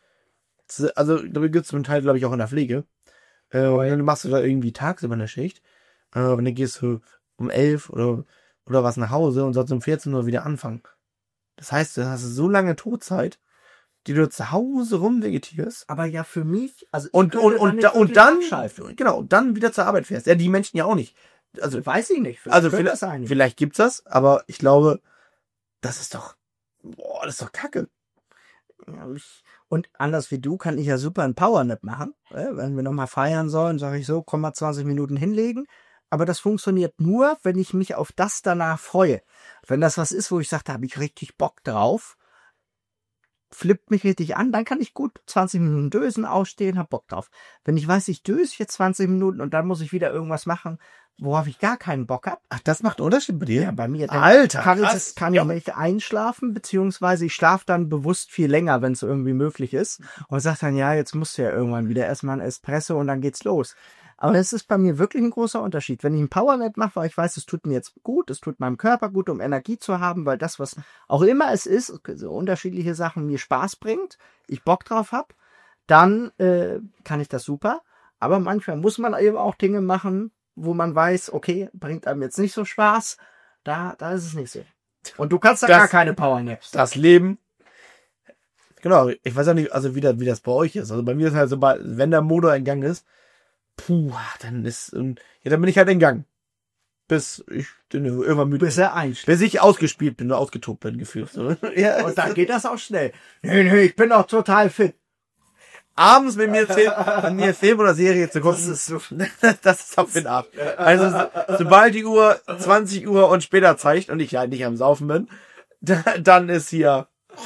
Also da gibt es zum Teil, glaube ich, auch in der Pflege. Äh, und dann machst du da irgendwie tagsüber eine Schicht. Äh, und dann gehst du um elf oder, oder was nach Hause und sollst um vierzehn Uhr wieder anfangen. Das heißt, du hast so lange Todzeit, die du zu Hause rumvegetierst. Aber ja für mich, also und und und, da, und dann genau und dann wieder zur Arbeit fährst. Ja, die Menschen ja auch nicht. Also weiß ich nicht. Also vielleicht, vielleicht gibt's das, aber ich glaube, das ist doch, boah, das ist doch Kacke. Ja, ich, und anders wie du kann ich ja super einen Powernap machen. Wenn wir nochmal feiern sollen, sage ich so, komm mal zwanzig Minuten hinlegen. Aber das funktioniert nur, wenn ich mich auf das danach freue. Wenn das was ist, wo ich sage, da habe ich richtig Bock drauf, flippt mich richtig an, dann kann ich gut zwanzig Minuten dösen, ausstehen, hab Bock drauf. Wenn ich weiß, ich döse jetzt zwanzig Minuten und dann muss ich wieder irgendwas machen, worauf ich gar keinen Bock hab. Ach, das macht einen Unterschied bei dir? Ja, bei mir. Alter, kann ich kann ja nicht einschlafen, beziehungsweise ich schlafe dann bewusst viel länger, wenn es irgendwie möglich ist. Und sag dann, ja, jetzt musst du ja irgendwann wieder erstmal ein Espresso und dann geht's los. Aber es ist bei mir wirklich ein großer Unterschied. Wenn ich einen Powernap mache, weil ich weiß, es tut mir jetzt gut, es tut meinem Körper gut, um Energie zu haben, weil das, was auch immer es ist, so unterschiedliche Sachen mir Spaß bringt, ich Bock drauf habe, dann äh, kann ich das super. Aber manchmal muss man eben auch Dinge machen, wo man weiß, okay, bringt einem jetzt nicht so Spaß. Da, da ist es nicht so. Und du kannst da Das- gar keine Powernaps. Das Leben. Genau, ich weiß ja nicht, also wie, das, wie das bei euch ist. Also bei mir ist halt so, wenn der Motor in Gang ist, puh, dann ist, ähm, ja, dann bin ich halt in Gang. Bis ich dann irgendwann müde Bis er einschläft. Bis ich ausgespielt bin oder ausgetobt bin, gefühlt. So. Ja, Und dann geht das auch schnell. Nee, nee, ich bin auch total fit. abends mit mir, Film, mit mir Film oder Serie zu gucken, Das ist so. das ist auf den Ab. Also, sobald die Uhr zwanzig Uhr und später zeigt und ich ja nicht am Saufen bin, da, dann ist hier,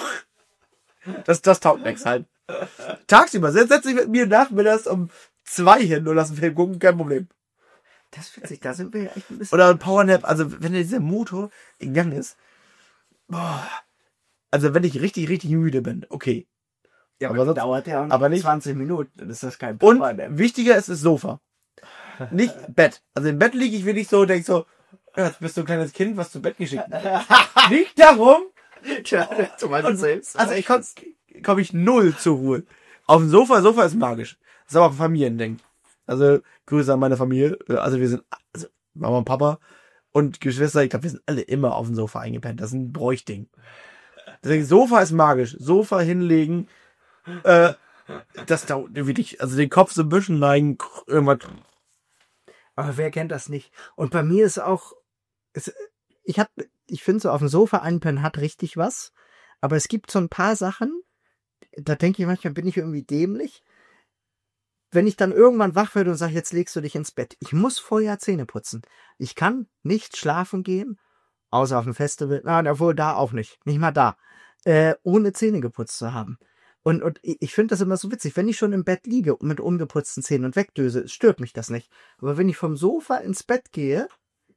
das, das taugt nichts halt. Tagsüber, setz, setz dich mit mir nachmittags um zwei hin und lass einen Film gucken, kein Problem. Das ist witzig, da sind wir ja echt ein bisschen. Oder ein Powernap, also wenn dieser Motor in Gang ist, boah, also wenn ich richtig, richtig müde bin, okay. Ja, aber sonst- dauert ja aber nicht- zwanzig Minuten, dann ist das kein Und Powernap. wichtiger ist das Sofa. Nicht Bett. Also im Bett liege ich wirklich so, denk so, ja, jetzt bist du ein kleines Kind, was zu Bett geschickt wird. Nicht darum. Tja, du meinst Und, selbst. also ich komme komm ich null zur Ruhe. Auf dem Sofa, Sofa ist magisch. Das ist aber auch ein Familiending. Also Grüße an meine Familie. Also wir sind, also Mama und Papa und Geschwister, ich glaube, wir sind alle immer auf dem Sofa eingepennt. Das ist ein Bräuchding. Deswegen, Sofa ist magisch. Sofa hinlegen, äh, das dauert wirklich, also den Kopf so ein bisschen neigen, irgendwas. Aber wer kennt das nicht? Und bei mir ist auch, es, ich hab, ich finde so auf dem Sofa einpennen hat richtig was. Aber es gibt so ein paar Sachen, da denke ich manchmal, bin ich irgendwie dämlich. Wenn ich dann irgendwann wach werde und sage, jetzt legst du dich ins Bett. Ich muss vorher Zähne putzen. Ich kann nicht schlafen gehen, außer auf dem Festival. Na, obwohl da auch nicht. Nicht mal da. Äh, ohne Zähne geputzt zu haben. Und, und ich finde das immer so witzig. Wenn ich schon im Bett liege und mit ungeputzten Zähnen und wegdöse, stört mich das nicht. Aber wenn ich vom Sofa ins Bett gehe,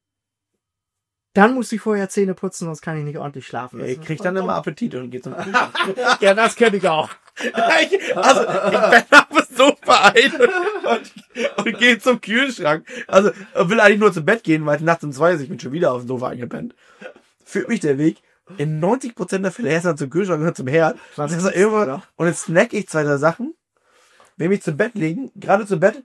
dann muss ich vorher Zähne putzen, sonst kann ich nicht ordentlich schlafen. Ich krieg dann immer Appetit und geh zum Ja, das kenne ich auch. ich, also, ich bin auf dem Sofa ein und, und gehe zum Kühlschrank. Also, will eigentlich nur zum Bett gehen, weil nachts um zwei ist, ich bin schon wieder auf dem Sofa eingepennt. Führt mich der Weg in neunzig Prozent der Fälle erst zum Kühlschrank und zum Herd. Was ist irgendwann, und jetzt snack ich zwei, drei Sachen, will mich zum Bett legen, gerade zum Bett,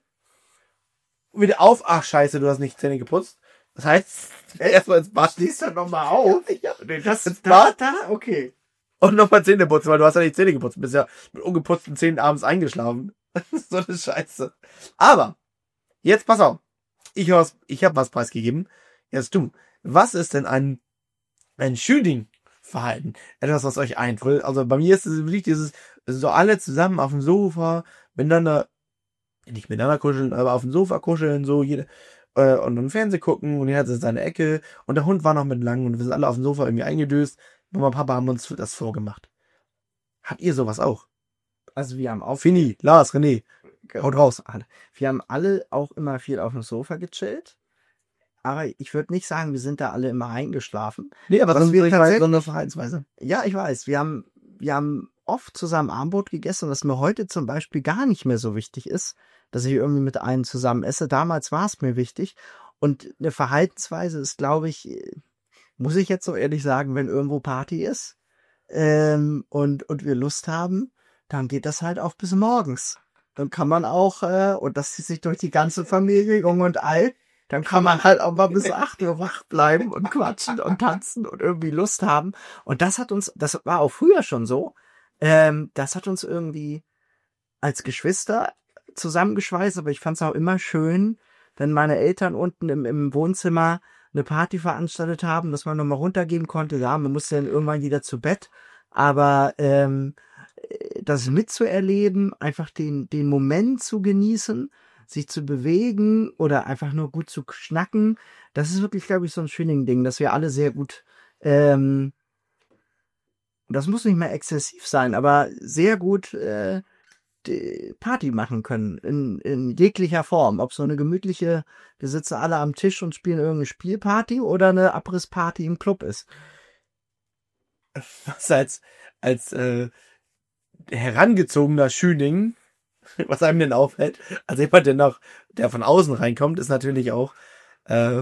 wieder auf, ach scheiße, du hast nicht Zähne geputzt. Das heißt, erstmal ins Bad. Schließt dann nochmal auf. Ja, Das ins da, Bad da, okay. und nochmal Zähne putzen, weil du hast ja nicht Zähne geputzt. Du bist ja mit ungeputzten Zähnen abends eingeschlafen. So eine Scheiße. Aber, jetzt pass auf. Ich, hab's- ich habe was preisgegeben. Jetzt du. Was ist denn ein, ein Shooting-Verhalten? Etwas, was euch einfällt. Also bei mir ist es wirklich dieses, so alle zusammen auf dem Sofa, miteinander, nicht miteinander kuscheln, aber auf dem Sofa kuscheln, so jede, äh, und dann Fernsehen gucken und jeder hat seine Ecke und der Hund war noch mit lang und wir sind alle auf dem Sofa irgendwie eingedöst. Mama und Papa haben uns das vorgemacht. Habt ihr sowas auch? Also wir haben auch Fini, Lars, René, haut raus. alle. Wir haben alle auch immer viel auf dem Sofa gechillt. Aber ich würde nicht sagen, wir sind da alle immer eingeschlafen. Nee, aber Was so, wir so tatsächlich- eine Verhaltensweise. Ja, ich weiß. Wir haben, wir haben oft zusammen Abendbrot gegessen, was mir heute zum Beispiel gar nicht mehr so wichtig ist, dass ich irgendwie mit einem zusammen esse. Damals war es mir wichtig. Und eine Verhaltensweise ist, glaube ich, muss ich jetzt so ehrlich sagen, wenn irgendwo Party ist ähm, und, und wir Lust haben, dann geht das halt auch bis morgens. Dann kann man auch, äh, und das zieht sich durch die ganze Familie, jung und alt, dann kann man halt auch mal bis acht Uhr wach bleiben und quatschen und tanzen und irgendwie Lust haben. Und das hat uns, das war auch früher schon so, ähm, das hat uns irgendwie als Geschwister zusammengeschweißt, aber ich fand es auch immer schön, wenn meine Eltern unten im, im Wohnzimmer eine Party veranstaltet haben, dass man nochmal runtergehen konnte. Ja, man musste dann irgendwann wieder zu Bett, aber ähm, das mitzuerleben, einfach den, den Moment zu genießen, sich zu bewegen oder einfach nur gut zu schnacken, das ist wirklich, glaube ich, so ein schönes Ding, dass wir alle sehr gut, ähm, das muss nicht mehr exzessiv sein, aber sehr gut äh, die Party machen können, in, in jeglicher Form. Ob so eine gemütliche, wir sitzen alle am Tisch und spielen irgendeine Spielparty oder eine Abrissparty im Club ist. Was als, als äh, herangezogener Schüling was einem denn auffällt, also jemand, der noch, der von außen reinkommt, ist natürlich auch äh,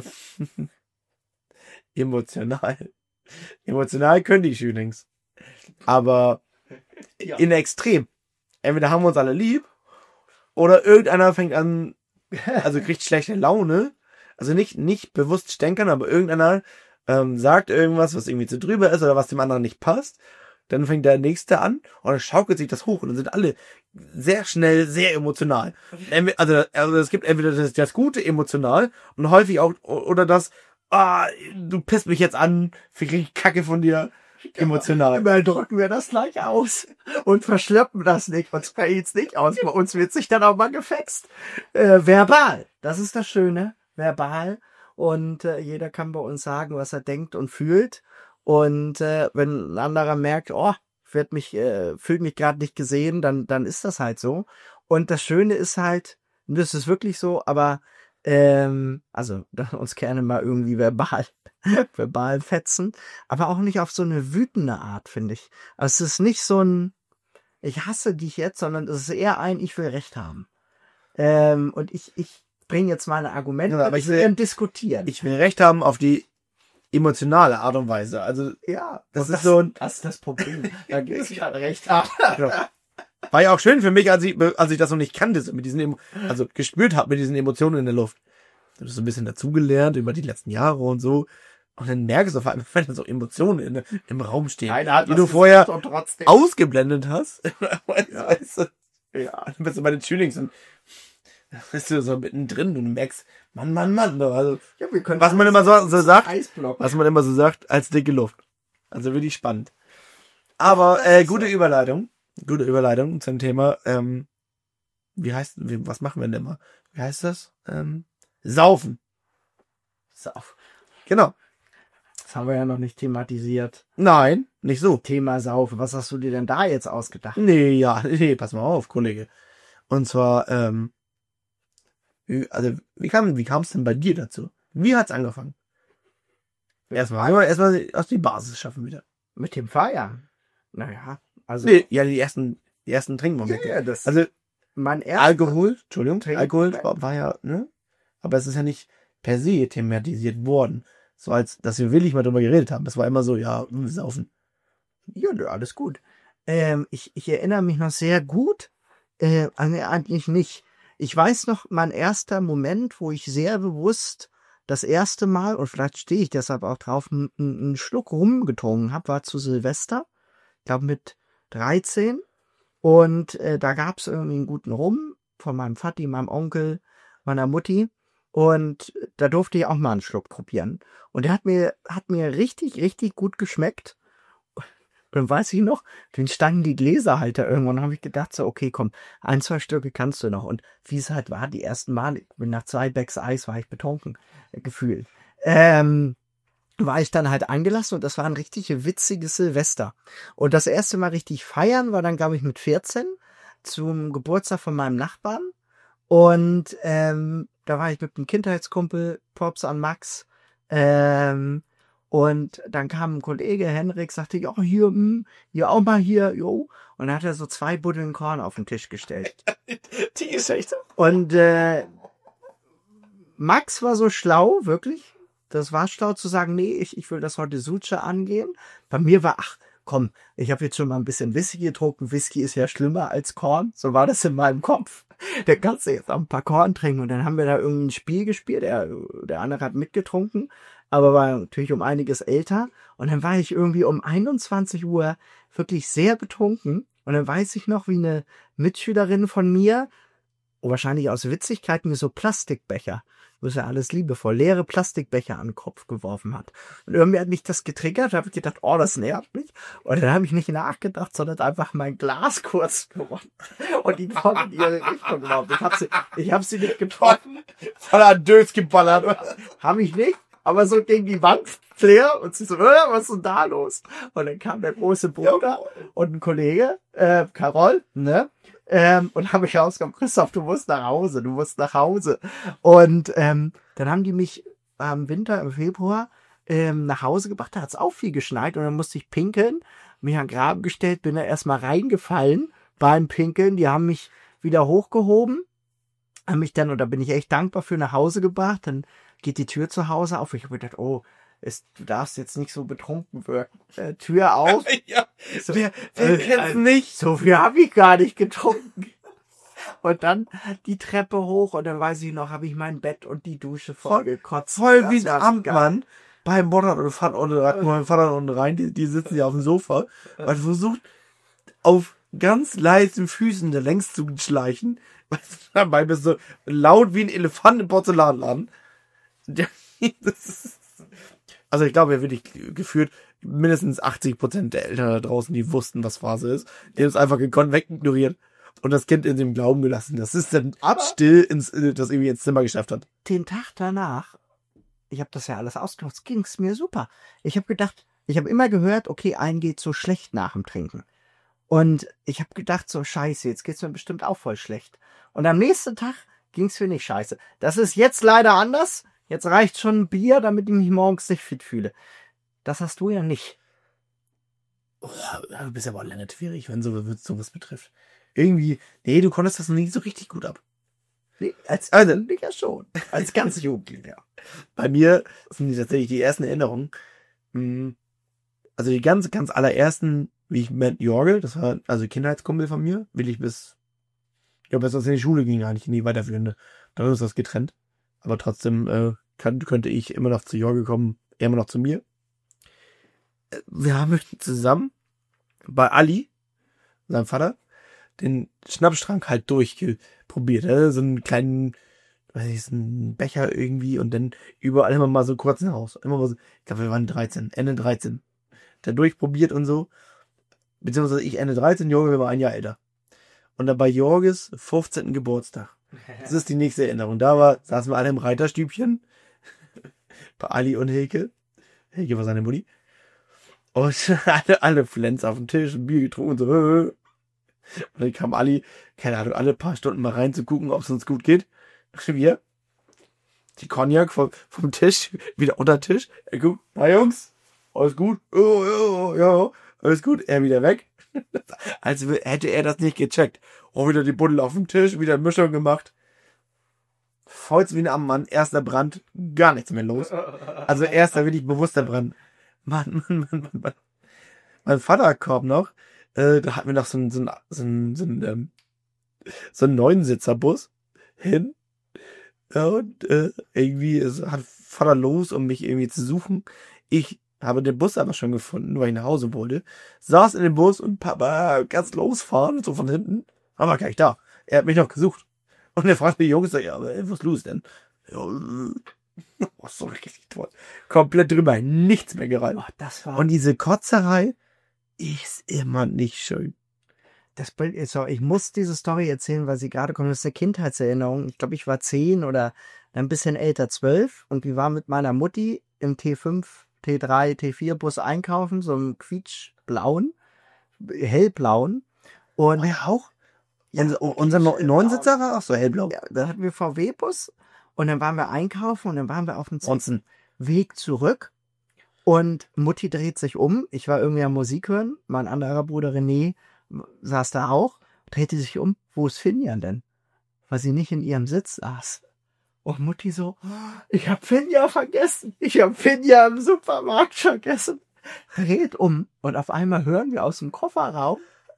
emotional. Emotional können die Schülings. Aber ja. in Extrem. Entweder haben wir uns alle lieb oder irgendeiner fängt an, also kriegt schlechte Laune. Also nicht, nicht bewusst stänkern, aber irgendeiner ähm, sagt irgendwas, was irgendwie zu drüber ist oder was dem anderen nicht passt. Dann fängt der Nächste an und dann schaukelt sich das hoch und dann sind alle sehr schnell, sehr emotional. Also, also es gibt entweder das, das Gute emotional und häufig auch, oder das, ah, du pisst mich jetzt an, ich krieg Kacke von dir, emotional. Immer drücken wir das gleich aus und verschleppen das nicht, uns fällt's nicht aus. Bei uns wird sich dann auch mal gefext. Äh, verbal, das ist das Schöne, verbal. Und äh, jeder kann bei uns sagen, was er denkt und fühlt. Und äh, wenn ein anderer merkt, oh, ich werd mich, äh, fühlt mich gerade nicht gesehen, dann dann ist das halt so. Und das Schöne ist halt, und das ist wirklich so, aber ähm, also uns gerne mal irgendwie verbal, verbal fetzen, aber auch nicht auf so eine wütende Art, finde ich. Also es ist nicht so ein, ich hasse dich jetzt, sondern es ist eher ein, ich will Recht haben. Ähm, und ich ich bringe jetzt meine Argumente, ja, aber ich will diskutieren. Ich will Recht haben auf die emotionale Art und Weise. Also ja, das ist das, so ein, das ist das Problem. Da gibt es gerade Recht haben. Ja. War ja auch schön für mich, als ich, als ich das noch nicht kannte, so mit diesen, Emo- also gespürt habe mit diesen Emotionen in der Luft. Ich habe so ein bisschen dazugelernt über die letzten Jahre und so. Und dann merkst du auf einmal, wenn da so Emotionen in, im Raum stehen, die du vorher ausgeblendet hast. Ja. Weißt du? Ja, dann bist du bei den Tunings und dann bist du so mittendrin und du merkst, Mann, Mann, Mann. Also, ja, wir können was man immer so, so sagt, Eisblock. was man immer so sagt, als dicke Luft. Also wirklich spannend. Aber äh, gute Überleitung. Gute Überleitung zum Thema, ähm, wie heißt, wie, was machen wir denn immer? Wie heißt das? Ähm, Saufen. Sauf. Genau. Das haben wir ja noch nicht thematisiert. Nein, nicht so. Thema Saufen. Was hast du dir denn da jetzt ausgedacht? Nee, ja, nee, pass mal auf, Kollege. Und zwar, ähm, wie, also, wie kam, wie kam es denn bei dir dazu? Wie hat's angefangen? Erstmal, erstmal aus die Basis schaffen wieder. Mit dem Feiern? Naja, also. Nee, ja, die ersten, die ersten Trinkmomente. Ja, das also, mein erster Alkohol, Entschuldigung, Trink- Alkohol war, war ja, ne? Aber es ist ja nicht per se thematisiert worden. So als, dass wir wirklich mal drüber geredet haben. Es war immer so, ja, wir saufen. Ja, nö, alles gut. Ähm, ich, ich erinnere mich noch sehr gut. Äh, nee, eigentlich nicht. Ich weiß noch, mein erster Moment, wo ich sehr bewusst das erste Mal, und vielleicht stehe ich deshalb auch drauf, einen, einen Schluck rumgetrunken habe, war zu Silvester. Ich glaube mit dreizehn. Und äh, da gab es irgendwie einen guten Rum von meinem Vati, meinem Onkel, meiner Mutti. Und da durfte ich auch mal einen Schluck probieren. Und der hat mir, hat mir richtig, richtig gut geschmeckt. Und dann weiß ich noch, dann standen die Gläserhalter irgendwann und habe ich gedacht so, okay, komm, ein, zwei Stücke kannst du noch. Und wie es halt war, die ersten Mal, ich bin nach zwei Becks Eis war ich betrunken, äh, gefühlt. Ähm, war ich dann halt eingelassen und das war ein richtig witziges Silvester. Und das erste Mal richtig feiern war dann, glaube ich, mit vierzehn zum Geburtstag von meinem Nachbarn. Und ähm, da war ich mit einem Kindheitskumpel, Props an Max. Ähm, und dann kam ein Kollege, Henrik, sagte, ja, hier, mh, hier auch mal hier, jo. Und dann hat er so zwei Buddeln Korn auf den Tisch gestellt. Die Geschichte. Und äh, Max war so schlau, wirklich. Das war schlau zu sagen, nee, ich, ich will das heute Suche angehen. Bei mir war, ach, komm, ich habe jetzt schon mal ein bisschen Whisky getrunken. Whisky ist ja schlimmer als Korn. So war das in meinem Kopf. Der kannst du jetzt auch ein paar Korn trinken. Und dann haben wir da irgendein Spiel gespielt. Der, der andere hat mitgetrunken, aber war natürlich um einiges älter. Und dann war ich irgendwie um einundzwanzig Uhr wirklich sehr betrunken. Und dann weiß ich noch, wie eine Mitschülerin von mir, oh, wahrscheinlich aus Witzigkeit, mir so Plastikbecher, das ist ja alles liebevoll, leere Plastikbecher an den Kopf geworfen hat. Und irgendwie hat mich das getriggert, da habe ich gedacht, oh, das nervt mich. Und dann habe ich nicht nachgedacht, sondern einfach mein Glas kurz gewonnen und die voll in ihre Richtung geworfen. Ich habe sie, ich hab sie nicht getroffen. Voller Dös geballert. Habe ich nicht, aber so gegen die Wand leer und sie so, äh, was ist denn da los? Und dann kam der große Bruder und ein Kollege, äh, Carol, ne? Ähm, und habe ich rausgekommen, Christoph, du musst nach Hause, du musst nach Hause. Und ähm, dann haben die mich am Winter, im Februar, ähm, nach Hause gebracht, da hat es auch viel geschneit und dann musste ich pinkeln, mich an den Graben gestellt, bin da erstmal reingefallen beim Pinkeln, die haben mich wieder hochgehoben, habe mich dann, oder bin ich echt dankbar für, nach Hause gebracht. Dann geht die Tür zu Hause auf. Ich habe gedacht, oh, es, du darfst jetzt nicht so betrunken wirken. Äh, Tür auf. Ja, so, wer wer äh, kennt's äh, nicht? So viel habe ich gar nicht getrunken. Und dann die Treppe hoch und dann weiß ich noch, habe ich mein Bett und die Dusche voll gekotzt. Voll Das wie ein war Amtmann beim Mutter und Vater und rein, mein Vater unten rein, die, die sitzen ja auf dem Sofa und versucht auf ganz leisen Füßen da längs zu schleichen. Dabei bist du laut wie ein Elefant im Porzellanladen. Der, das ist, also ich glaube, er wirklich geführt mindestens achtzig Prozent der Eltern da draußen, die wussten, was Phase ist. Die haben es einfach gekonnt wegignoriert und das Kind in dem Glauben gelassen, dass es dann Aber still ins, das irgendwie ins Zimmer geschafft hat. den Tag danach, ich habe das ja alles ausgenutzt, ging es mir super. Ich habe gedacht, ich habe immer gehört, okay, allen geht so schlecht nach dem Trinken. Und ich habe gedacht, so scheiße, jetzt geht's mir bestimmt auch voll schlecht. Und am nächsten Tag ging's mir nicht scheiße. Das ist jetzt leider anders. Jetzt reicht schon ein Bier, damit ich mich morgens nicht fit fühle. Das hast du ja nicht. Oh, du bist aber lange schwierig, wenn so, sowas betrifft. Irgendwie, nee, du konntest das noch nie so richtig gut ab. Nee, als Also, Jugendlicher schon. Als ganz Jugendlicher. Bei mir sind die tatsächlich die ersten Erinnerungen. mh, Also die ganz, ganz allerersten, wie ich mit Jorge, das war also Kindheitskumpel von mir, will ich bis, ja, bis das in die Schule ging, eigentlich in die weiterführende. Dann ist das getrennt. Aber trotzdem äh, kann, könnte ich immer noch zu Jorge kommen, er immer noch zu mir. Äh, Wir haben zusammen bei Ali, seinem Vater, den Schnappschrank halt durchprobiert. Ne? So einen kleinen, weiß ich, so einen Becher irgendwie und dann überall immer mal so kurz raus. Immer mal so, ich glaube, wir waren dreizehn, Ende dreizehn. Da durchprobiert und so. Beziehungsweise ich Ende dreizehn, Jorge war ein Jahr älter. Und dann bei Jorges fünfzehnten Geburtstag. Das ist die nächste Erinnerung. Da war, saßen wir alle im Reiterstübchen. Bei Ali und Hilke. Hilke war seine Mutti. Und alle, alle Flens auf dem Tisch, ein Bier getrunken und so. Und dann kam Ali, keine Ahnung, alle paar Stunden mal reinzugucken, ob es uns gut geht. Wir, die Cognac vom, vom Tisch, wieder unter den Tisch. Er guckt, na Jungs, alles gut? Oh, ja, ja, alles gut. Er wieder weg. Als hätte er das nicht gecheckt. Oh, wieder die Buddel auf dem Tisch, wieder Mischung gemacht. Vollst wie ein Ammann, erster Brand, gar nichts mehr los. Also erster wirklich bewusster Brand. Mann, Mann, Mann, Mann, Mann. Mein Vater kam noch, äh, da hatten wir noch so einen, so einen, so einen, so einen, ähm, so einen Neunsitzerbus hin. Ja, und äh, irgendwie ist, hat Vater los, um mich irgendwie zu suchen. Ich habe den Bus aber schon gefunden, weil ich nach Hause wollte. Saß in dem Bus und Papa ganz losfahren, so von hinten. Aber gleich da. Er hat mich noch gesucht. Und er fragte die Jungs, ja, aber was ist los denn? Ja, äh, oh, so richtig toll. Komplett drüber, nichts mehr gereicht. Oh, das war Und diese Kotzerei ist immer nicht schön. das Bild ist so, ich muss diese Story erzählen, weil sie gerade kommt. Das ist eine Kindheitserinnerung. Ich glaube, ich war zehn oder ein bisschen älter, zwölf. Und wir waren mit meiner Mutti im T fünf, T drei, T vier Bus einkaufen, so einem quietschblauen, hellblauen. Und Oh ja, auch? ja, unser unser quietschblau. Neunsitzer war auch so hellblau. Ja, dann hatten wir V W-Bus und dann waren wir einkaufen und dann waren wir auf dem Bronzen. Weg zurück und Mutti dreht sich um. Ich war irgendwie am Musik hören. Mein anderer Bruder René saß da auch, drehte sich um. Wo ist Finja denn? Weil sie nicht in ihrem Sitz saß. Und Mutti so, ich hab Finja vergessen. Ich hab Finja im Supermarkt vergessen. Dreht um und auf einmal hören wir aus dem Kofferraum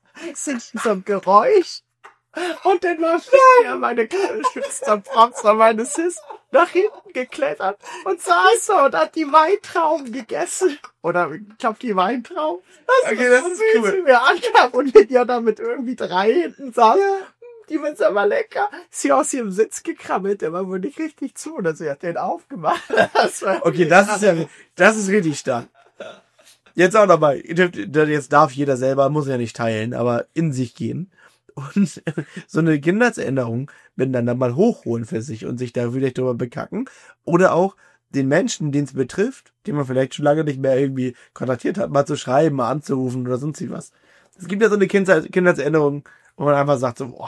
so ein Geräusch. Und dann war Finja, meine kleine Schwester, Pfropster, meine Sis, nach hinten geklettert und saß so und hat die Weintrauben gegessen. Oder ich glaube die Weintrauben. Das Okay, war das so ist süß, cool. wie wir ankam und Finja da mit irgendwie drei hinten saß. Die find's aber lecker. Sie aus ihrem Sitz gekrabbelt, der war wohl nicht richtig zu. Oder sie hat den aufgemacht. Das war Okay, das ist ja, das ist richtig stark. Jetzt auch dabei. Jetzt darf jeder selber, muss ja nicht teilen, aber in sich gehen. Und so eine Kindheitserinnerung miteinander mal hochholen für sich und sich da vielleicht drüber bekacken. Oder auch den Menschen, den es betrifft, den man vielleicht schon lange nicht mehr irgendwie kontaktiert hat, mal zu schreiben, mal anzurufen oder sonst was. Es gibt ja so eine Kindheit, Kindheitserinnerung, wo man einfach sagt so, boah,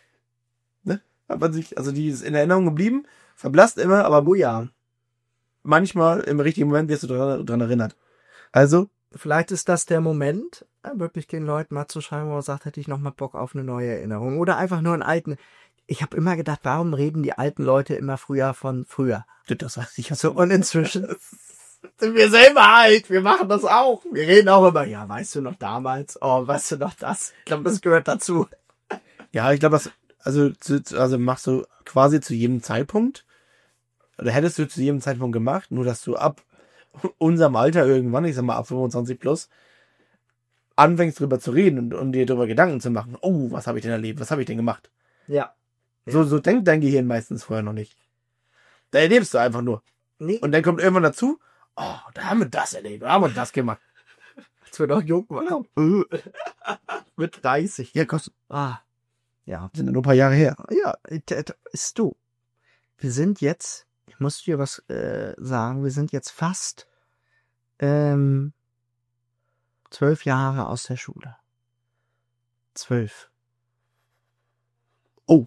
ne? Hat man sich, also die ist in Erinnerung geblieben, verblasst immer, aber oh ja. manchmal im richtigen Moment wirst du dran, dran erinnert. Also, Vielleicht ist das der Moment, Ja, wirklich den Leuten mal zu schreiben, wo man sagt, hätte ich noch mal Bock auf eine neue Erinnerung. Oder einfach nur einen alten. Ich habe immer gedacht, warum reden die alten Leute immer früher von früher? Das weiß ich So, und inzwischen sind wir selber alt. Wir machen das auch. Wir reden auch immer, ja, weißt du noch damals? Oh, weißt du noch das? Ich glaube, das gehört dazu. Ja, ich glaube, das, also, zu, also machst du quasi zu jedem Zeitpunkt, oder hättest du zu jedem Zeitpunkt gemacht, nur dass du ab unserem Alter irgendwann, ich sag mal ab fünfundzwanzig plus, anfängst drüber zu reden und, und dir darüber Gedanken zu machen. Oh, was habe ich denn erlebt? Was habe ich denn gemacht? Ja. So, so denkt dein Gehirn meistens vorher noch nicht. Da erlebst du einfach nur. Nee. Und dann kommt irgendwann dazu, oh, da haben wir das erlebt, da haben wir das gemacht. Als wir noch jung waren. Mit dreißig. Ja, kostet. Ah. Ja. Sind ja nur ein paar Jahre her. Ja, ist du. Wir sind jetzt, ich muss dir was äh, sagen, wir sind jetzt fast ähm, zwölf Jahre aus der Schule. Zwölf. Oh.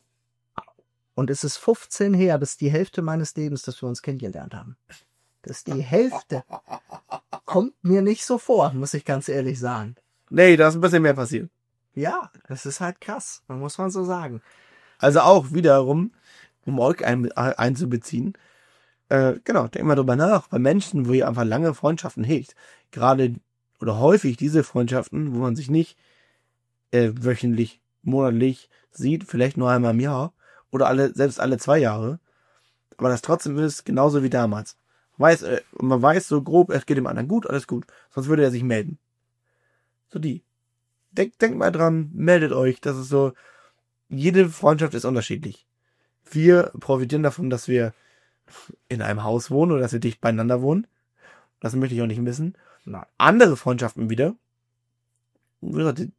Und es ist fünfzehn her, das ist die Hälfte meines Lebens, dass wir uns kennengelernt haben. Das ist die Hälfte. Kommt mir nicht so vor, muss ich ganz ehrlich sagen. Nee, da ist ein bisschen mehr passiert. Ja, das ist halt krass, muss man so sagen. Also auch wiederum, um euch ein, einzubeziehen, äh, genau, denkt mal drüber nach, bei Menschen, wo ihr einfach lange Freundschaften hegt, gerade oder häufig diese Freundschaften, wo man sich nicht äh, wöchentlich, monatlich sieht, vielleicht nur einmal im Jahr oder alle selbst alle zwei Jahre, aber das trotzdem ist genauso wie damals. Weiß, äh, man weiß so grob, es geht dem anderen gut, alles gut, sonst würde er sich melden. So die. Denkt, denkt mal dran, meldet euch, das ist so, jede Freundschaft ist unterschiedlich. Wir profitieren davon, dass wir in einem Haus wohnen oder dass wir dicht beieinander wohnen. Das möchte ich auch nicht missen. Nein. Andere Freundschaften wieder, wie gesagt,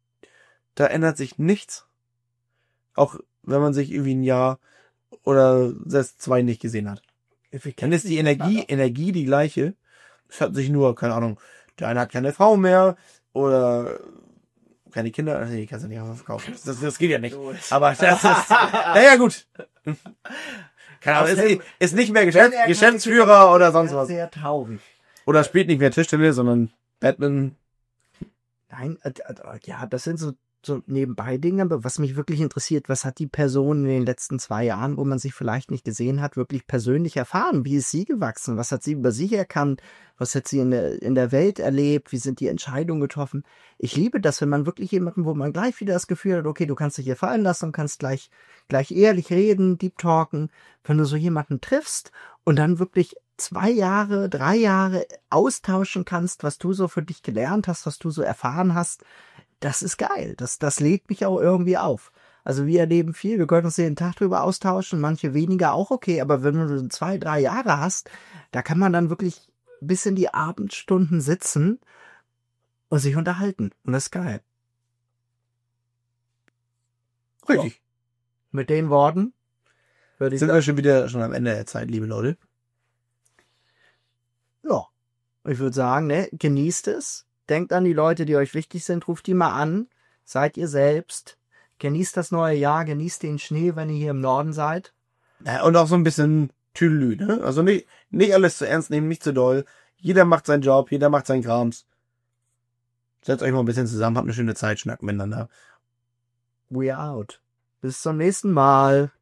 da ändert sich nichts. Auch wenn man sich irgendwie ein Jahr oder selbst zwei nicht gesehen hat. Dann ist die Energie, Energie die gleiche. Es hat sich nur, keine Ahnung, der eine hat keine Frau mehr oder keine Kinder. Nee, die kannst du nicht einfach verkaufen. Das, das geht ja nicht. Aber das ist, naja, gut. Keine Ahnung, ist, ist nicht mehr Geschäfts Geschäftsführer oder sonst was. Sehr traurig. Oder spielt nicht mehr Tischtennis, sondern Badminton. Nein, äh, äh, ja, das sind so, so nebenbei Dinge, aber was mich wirklich interessiert, was hat die Person in den letzten zwei Jahren, wo man sich vielleicht nicht gesehen hat, wirklich persönlich erfahren? Wie ist sie gewachsen? Was hat sie über sich erkannt? Was hat sie in der, in der Welt erlebt? Wie sind die Entscheidungen getroffen? Ich liebe das, wenn man wirklich jemanden, wo man gleich wieder das Gefühl hat, okay, du kannst dich hier fallen lassen und kannst gleich, gleich ehrlich reden, deep talken. Wenn du so jemanden triffst und dann wirklich zwei Jahre, drei Jahre austauschen kannst, was du so für dich gelernt hast, was du so erfahren hast, das ist geil. Das, das lädt mich auch irgendwie auf. Also wir erleben viel, wir können uns jeden Tag drüber austauschen, manche weniger auch okay, aber wenn du zwei, drei Jahre hast, da kann man dann wirklich bis in die Abendstunden sitzen und sich unterhalten. Und das ist geil. Richtig. So. Mit den Worten würde ich Sind wir schon wieder schon am Ende der Zeit, liebe Leute. Ja, ich würde sagen, ne, genießt es. Denkt an die Leute, die euch wichtig sind, ruft die mal an. Seid ihr selbst. Genießt das neue Jahr, genießt den Schnee, wenn ihr hier im Norden seid. Ja, und auch so ein bisschen Tüdelü, ne? Also nicht, nicht alles zu ernst nehmen, nicht zu doll. Jeder macht seinen Job, jeder macht seinen Krams. Setzt euch mal ein bisschen zusammen, habt eine schöne Zeit, schnackt miteinander. We are out. Bis zum nächsten Mal.